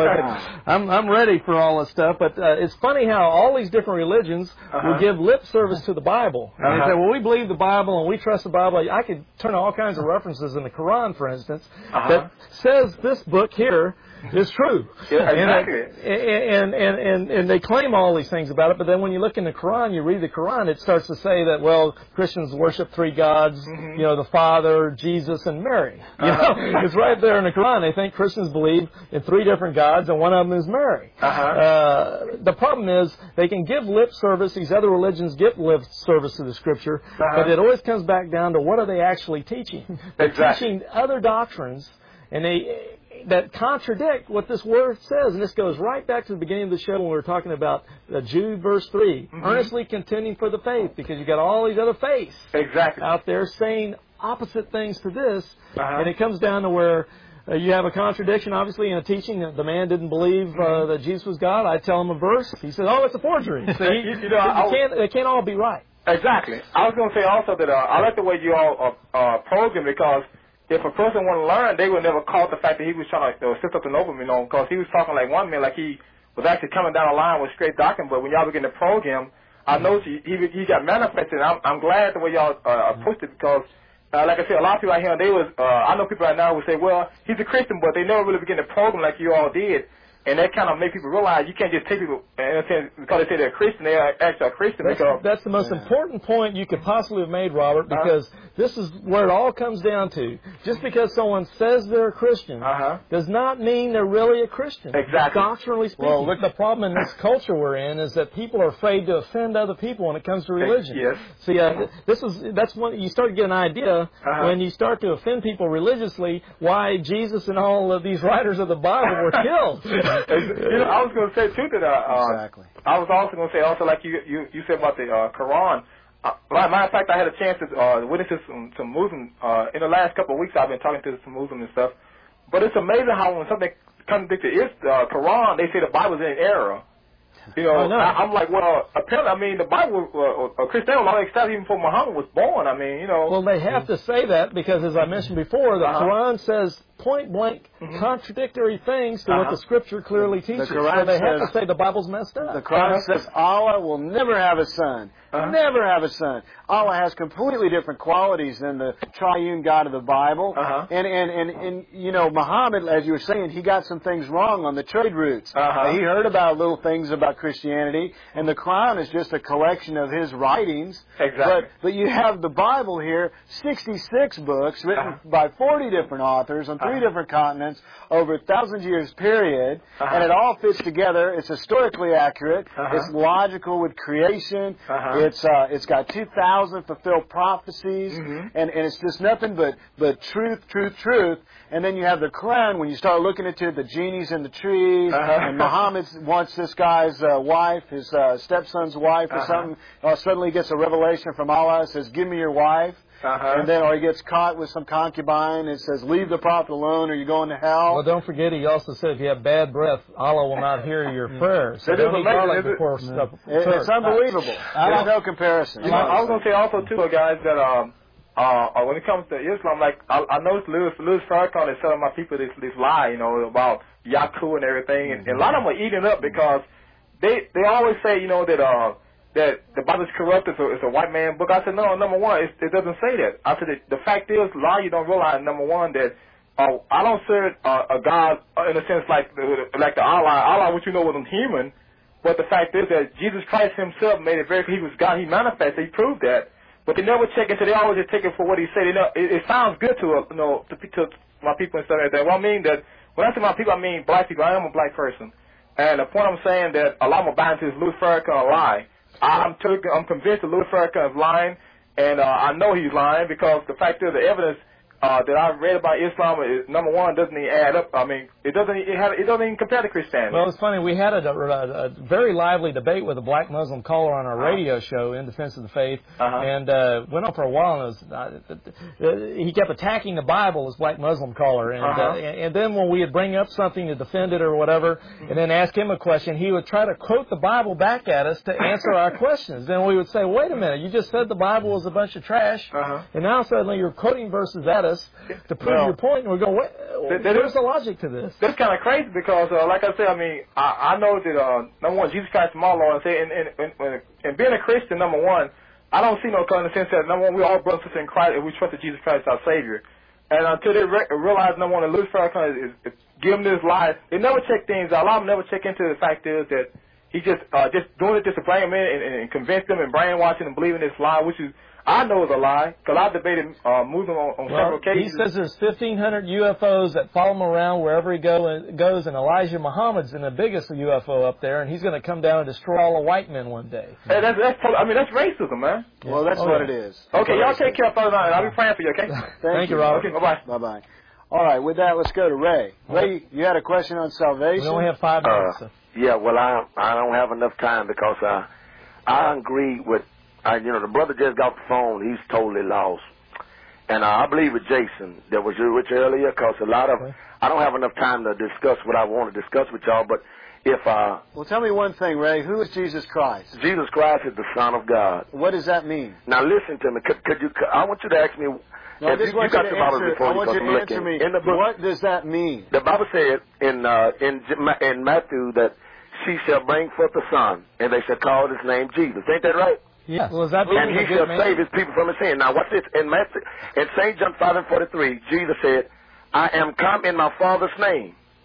I'm, I'm ready for all this stuff. But uh, it's funny how all these different religions Uh-huh. will give lip service to the Bible. And Uh-huh. they say, well, we believe the Bible and we trust the Bible. I could turn to all kinds of references in the Quran, for instance, Uh-huh. that says this book here is true. Yeah, exactly. And, and, and, and, and they claim all these things about it, but then when you look in the Quran, you read the Quran, it starts to say that, well, Christians worship three gods, Mm-hmm. you know, the Father, Jesus, and Mary. You Uh-huh. know, it's right there in the Quran. They think Christians believe in three different gods, and one of them is Mary. Uh-huh. Uh, the problem is they can give lip service, these other religions give lip service to the Scripture, Uh-huh. but it always comes back down to what are they actually teaching? They're Exactly. teaching other doctrines, and they that contradict what this word says. And this goes right back to the beginning of the show when we were talking about uh, Jude verse three. Mm-hmm. Earnestly contending for the faith, because you got all these other faiths Exactly. out there saying opposite things to this. Uh-huh. And it comes down to where uh, you have a contradiction, obviously, in a teaching. The man didn't believe uh, that Jesus was God. I tell him a verse. He says, oh, it's a forgery. So you, You know, I- you can't, they can't all be right. Exactly. I was going to say also that uh, I like the way you all uh, uh, program, because if a person want to learn, they would never caught the fact that he was trying to uh, sit up and over me, you know, because he was talking like one man, like he was actually coming down the line with straight doctrine. But when y'all begin to program, I noticed he, he he got manifested. I'm I'm glad the way y'all uh, approached it, because uh, like I said, a lot of people out here, they was uh, I know people right now who say, well, he's a Christian, but they never really begin to program like you all did. And that kind of make people realize you can't just take people, and because they say they're Christian, they are actually a Christian. That's, because, that's the most yeah. important point you could possibly have made, Robert, because uh-huh. this is where it all comes down to. Just because someone says they're a Christian uh-huh. does not mean they're really a Christian. Exactly. Doctrinally speaking. Well, look, the problem in this culture we're in is that people are afraid to offend other people when it comes to religion. Yes. See, uh, this is that's when you start to get an idea uh-huh. when you start to offend people religiously why Jesus and all of these writers of the Bible were killed. You know, I was going to say too that uh, exactly. I was also going to say also like you you, you said about the uh, Quran. Uh, matter of fact, I had a chance to uh, witness to some, some Muslims uh, in the last couple of weeks. I've been talking to some Muslims and stuff, but it's amazing how when something contradicts the uh, Quran, they say the Bible's in error. You know, oh, no. I, I'm like, well, apparently, I mean, the Bible, uh, uh, Christianity, a lot of accepted even before Muhammad was born. I mean, you know. Well, they have to say that because, as I mentioned before, the uh-huh. Quran says point blank mm-hmm. contradictory things to uh-huh. what the Scripture clearly teaches. The Quran so they have says, to say the Bible's messed up. The Quran uh-huh. says Allah will never have a son. Uh-huh. Never have a son. Allah has completely different qualities than the triune God of the Bible. Uh-huh. And, and, and, and, you know, Muhammad, as you were saying, he got some things wrong on the trade routes. Uh-huh. Uh, he heard about little things about Christianity, and the Quran is just a collection of his writings. Exactly. But, but you have the Bible here, sixty-six books written uh-huh. by forty different authors on three uh-huh. different continents over a thousand years period, uh-huh. and it all fits together. It's historically accurate. Uh-huh. It's logical with creation. Uh-huh. It's uh, it's got two thousand fulfilled prophecies, mm-hmm. and, and it's just nothing but, but truth, truth, truth. And then you have the Quran, when you start looking into it, the genies in the trees, uh-huh. and Muhammad wants this guy's uh, wife, his uh, stepson's wife or uh-huh. something. Uh, suddenly he gets a revelation from Allah, says, give me your wife. Uh-huh. And then, or he gets caught with some concubine and says, leave the prophet alone or you're going to hell. Well, don't forget, he also said if you have bad breath, Allah will not hear your prayers. So it don't is eat garlic amazing, before it? stuff. It, it's unbelievable. Uh, There's no comparison. You know, I was going to say also, too, guys, that um, uh, when it comes to Islam, like, I, I noticed Louis, Louis Farrakhan is telling my people this, this lie, you know, about Yaku and everything. And, and a lot of them are eating up because they, they always say, you know, that... Uh, that the Bible is corrupt, it's a, it's a white man book. I said, no, number one, it, it doesn't say that. I said, the fact is, a lot of you don't realize, number one, that uh, I don't serve uh, a God uh, in a sense like the, like the Allah. Allah, which you know wasn't human, but the fact is that Jesus Christ himself made it very clear he was God. He manifested, he proved that. But they never check into, they always just take it for what he said. You know, it, it sounds good to, uh, you know, to, to my people and stuff like that. Well, I mean that, when I say my people, I mean black people. I am a black person. And the point I'm saying that a lot more buy into is Louis Farrakhan lie. I'm, t- I'm convinced that Louis Farrakhan is lying, and uh, I know he's lying because the fact is the evidence uh, that I've read about Islam is, number one, doesn't even add up. I mean, it doesn't it, have, it doesn't even compare to Christianity. Well, it's funny. We had a, a, a very lively debate with a black Muslim caller on our uh-huh. radio show, In Defense of the Faith, uh-huh. and uh, went on for a while. And it was, uh, uh, he kept attacking the Bible, this black Muslim caller, and, uh-huh. uh, and then when we would bring up something to defend it or whatever, mm-hmm. and then ask him a question, he would try to quote the Bible back at us to answer our questions. Then we would say, "Wait a minute, you just said the Bible was a bunch of trash, uh-huh. and now suddenly you're quoting verses at us to prove well, your point." And we go, Wait, that, that "Where's is, the logic to this?" That's kind of crazy because, uh, like I said, I mean, I, I know that uh, number one, Jesus Christ is my Lord, and, say, and, and, and, and being a Christian, number one, I don't see no kind of sense that number one, we all brothers in Christ, and we trust that Jesus Christ is our Savior. And until they re- realize number one, that Louis Farrakhan is, is, is giving this lie, they never check things out. A lot of them never check into the fact is that he just uh, just doing it just to bring them in and, and convince them and brainwashing and believing this lie, which is I know is a lie because I debated uh, Muslim on, on well, several occasions. He says there's fifteen hundred U F Os that follow him around wherever he go, goes, and Elijah Muhammad's in the biggest U F O up there, and he's going to come down and destroy all the white men one day. Hey, that's, that's I mean, that's racism, man. Yeah. Well, that's oh, what yeah. it is. Okay, y'all take care of Father Nine. I'll be praying for you, okay? Thank, Thank you, you, Robert. Okay, bye-bye. Bye-bye. All right, with that, let's go to Ray. Ray, you had a question on salvation? We only have five minutes. Uh, so. Yeah, well, I I don't have enough time because uh, I agree with, I, you know, the brother just got the phone. He's totally lost. And uh, I believe with Jason that was with you earlier because a lot of, okay. I don't have enough time to discuss what I want to discuss with y'all, but if... Uh, well, tell me one thing, Ray. Who is Jesus Christ? Jesus Christ is the Son of God. What does that mean? Now, listen to me. Could, could you? I want you to ask me... No, I just you, want you you got to the Bible answer, before I want you to answer me. In the book, what does that mean? The Bible said in, uh, in, in Matthew that she shall bring forth a son, and they shall call his name Jesus. Ain't that right? Yes. Well, is that and he shall man? save his people from his sin. Now, watch this. In Matthew, in Saint John five and forty-three, Jesus said, I am come in my Father's name,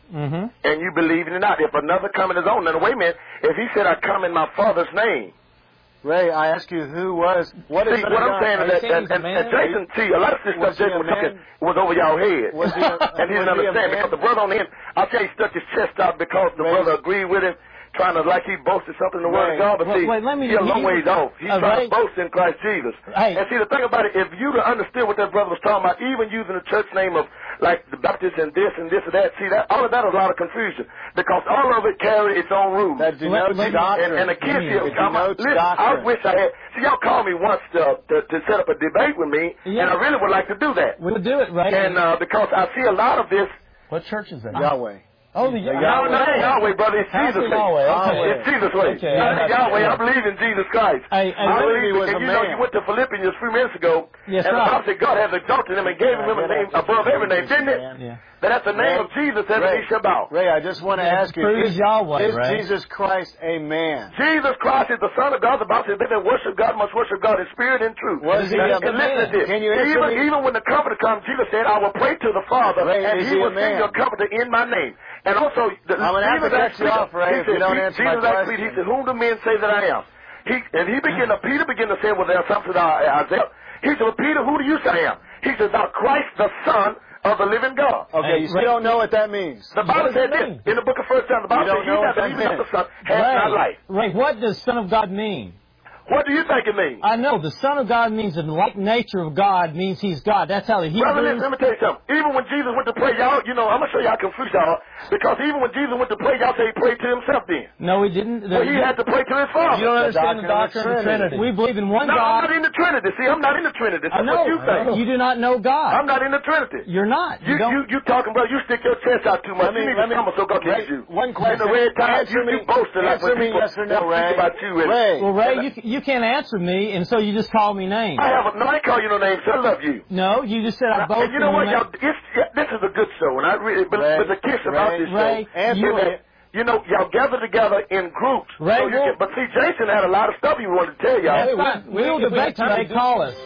mm-hmm. and you believe in it not. If another come in his own, then wait a minute. If he said, I come in my Father's name. Ray, I ask you, who was, what is See, what I'm saying is that, that and, and Jason, see, a lot of this stuff Jason was talking was over y'all head. Was he a, and he didn't understand because the brother on the end, I'll tell you, he stuck his chest out because the Ray. brother agreed with him, trying to, like he boasted something in the Word of God, but well, see, wait, let me, he's a long he, ways off. He's uh, trying Ray, to boast in Christ Jesus. Hey. And see, the thing about it, if you'd have understood what that brother was talking about, even using the church name of, like, the Baptist and this and this and that, see, that all of that is a lot of confusion because all of it carried its own rules. That denotes and, doctrine. And, and the kids here, listen, doctrine. I wish I had, see, y'all called me once to, to, to set up a debate with me, yeah. and I really would like to do that. We'll do it, right? And uh, because I see a lot of this. What church is that? Yahweh. Oh, the Yahweh. No, no, ain't Yahweh, brother. It's Jesus' way. Okay. It's Jesus' way. Okay. Not Yahweh. I believe in Jesus Christ. I, I, I believe he was and a you know, man. you went to Philippians a few minutes ago, yes, and the right. Bible said God has exalted him and gave him a name above every name, didn't it? Yeah. That at the name Ray, of Jesus, every knee shall bow. Ray, I just want to yeah, ask you, is, Yahweh, is right? Jesus Christ a man? Jesus Christ is the Son of God. The Bible says they that worship God must worship God in spirit and truth. Was he a man? Can you answer even, me? even when the Comforter comes, Jesus said, I will pray to the Father, Ray, and he, he will send your Comforter in my name. And also, the, I'm going to have to cut you off, Ray, if you don't answer my question. He said, whom do men say that I am? He, and he began to, Peter began to say, well, there's something uh, Isaiah. He said, well, Peter, who do you say I am? He said, thou Christ, the Son of the living God. Okay, you still don't know what that means. The Bible said this in the book of First John. The Bible said, he that believes in the Son has not life. Right, what does Son of God mean? What do you think it means? I know. The Son of God means the like nature of God means He's God. That's how the Hebrew... Brother, listen, let me tell you something. Even when Jesus went to pray, y'all, you know, I'm going to show you how confused y'all, because even when Jesus went to pray, y'all say He prayed to Himself then. No, He didn't. Well, He had to pray to His Father. You don't understand the doctrine, the doctrine of the Trinity. We believe in one no, God. No, I'm not in the Trinity. See, I'm not in the Trinity. That's I know. what you think. You do not know God. I'm not in the Trinity. You're not. You, you, you, you talking, brother, you stick your chest out too much. Me, you need to come so God can you. One question. In the red tie, you, me, you boasted like when me, people yes or no, Ray. about you. And, Ray. Well, Ray, you, you can't answer me, and so you just call me names. I have a, no, I call you no names. I love you. No, you just said I both. And you know what, y'all? It's, yeah, this is a good show, and I really, but, Ray, but the kiss about Ray, this Ray, show, answer you, me. you know, y'all gather together in groups. Ray, so you we'll, can, but see, Jason had a lot of stuff he wanted to tell y'all. Hey, we'll, we'll debate today. Call us.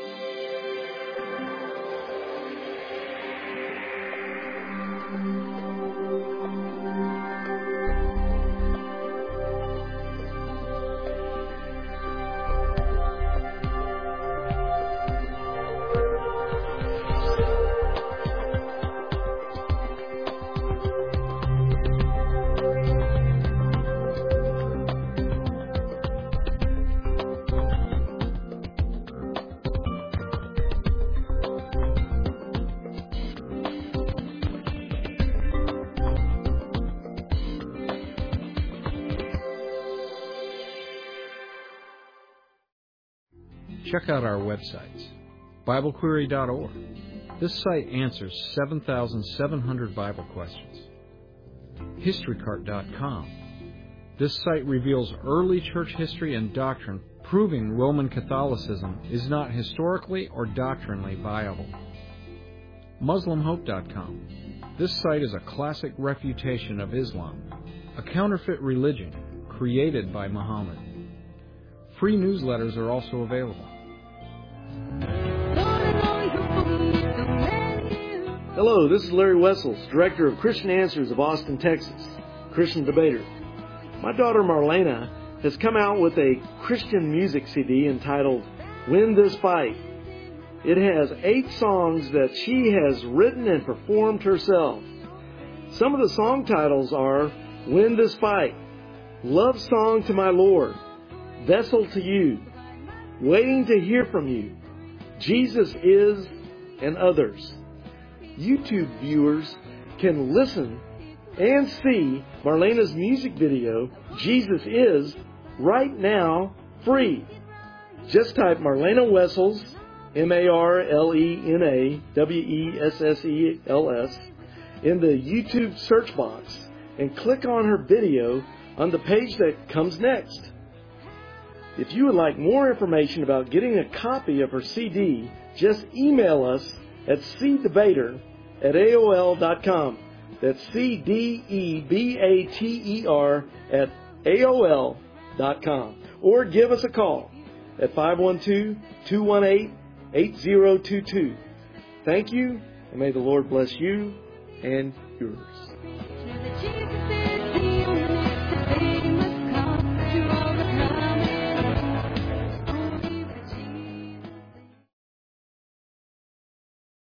Check out our websites, Bible Query dot org. This site answers seven thousand seven hundred Bible questions. History Cart dot com. This site reveals early church history and doctrine, proving Roman Catholicism is not historically or doctrinally viable. Muslim Hope dot com. This site is a classic refutation of Islam, a counterfeit religion created by Muhammad. Free newsletters are also available. Hello, this is Larry Wessels, Director of Christian Answers of Austin, Texas, Christian debater. My daughter Marlena has come out with a Christian music C D entitled Win This Fight. It has eight songs that she has written and performed herself. Some of the song titles are Win This Fight, Love Song to My Lord, Vessel to You, Waiting to Hear From You, Jesus Is, and others. YouTube viewers can listen and see Marlena's music video, Jesus Is, right now, free. Just type Marlena Wessels, M A R L E N A W E S S E L S, in the YouTube search box and click on her video on the page that comes next. If you would like more information about getting a copy of her C D, just email us at c debater at A O L dot com. That's C D E B A T E R at A O L dot com. Or give us a call at five one two, two one eight, eight zero two two. Thank you, and may the Lord bless you and yours. Jesus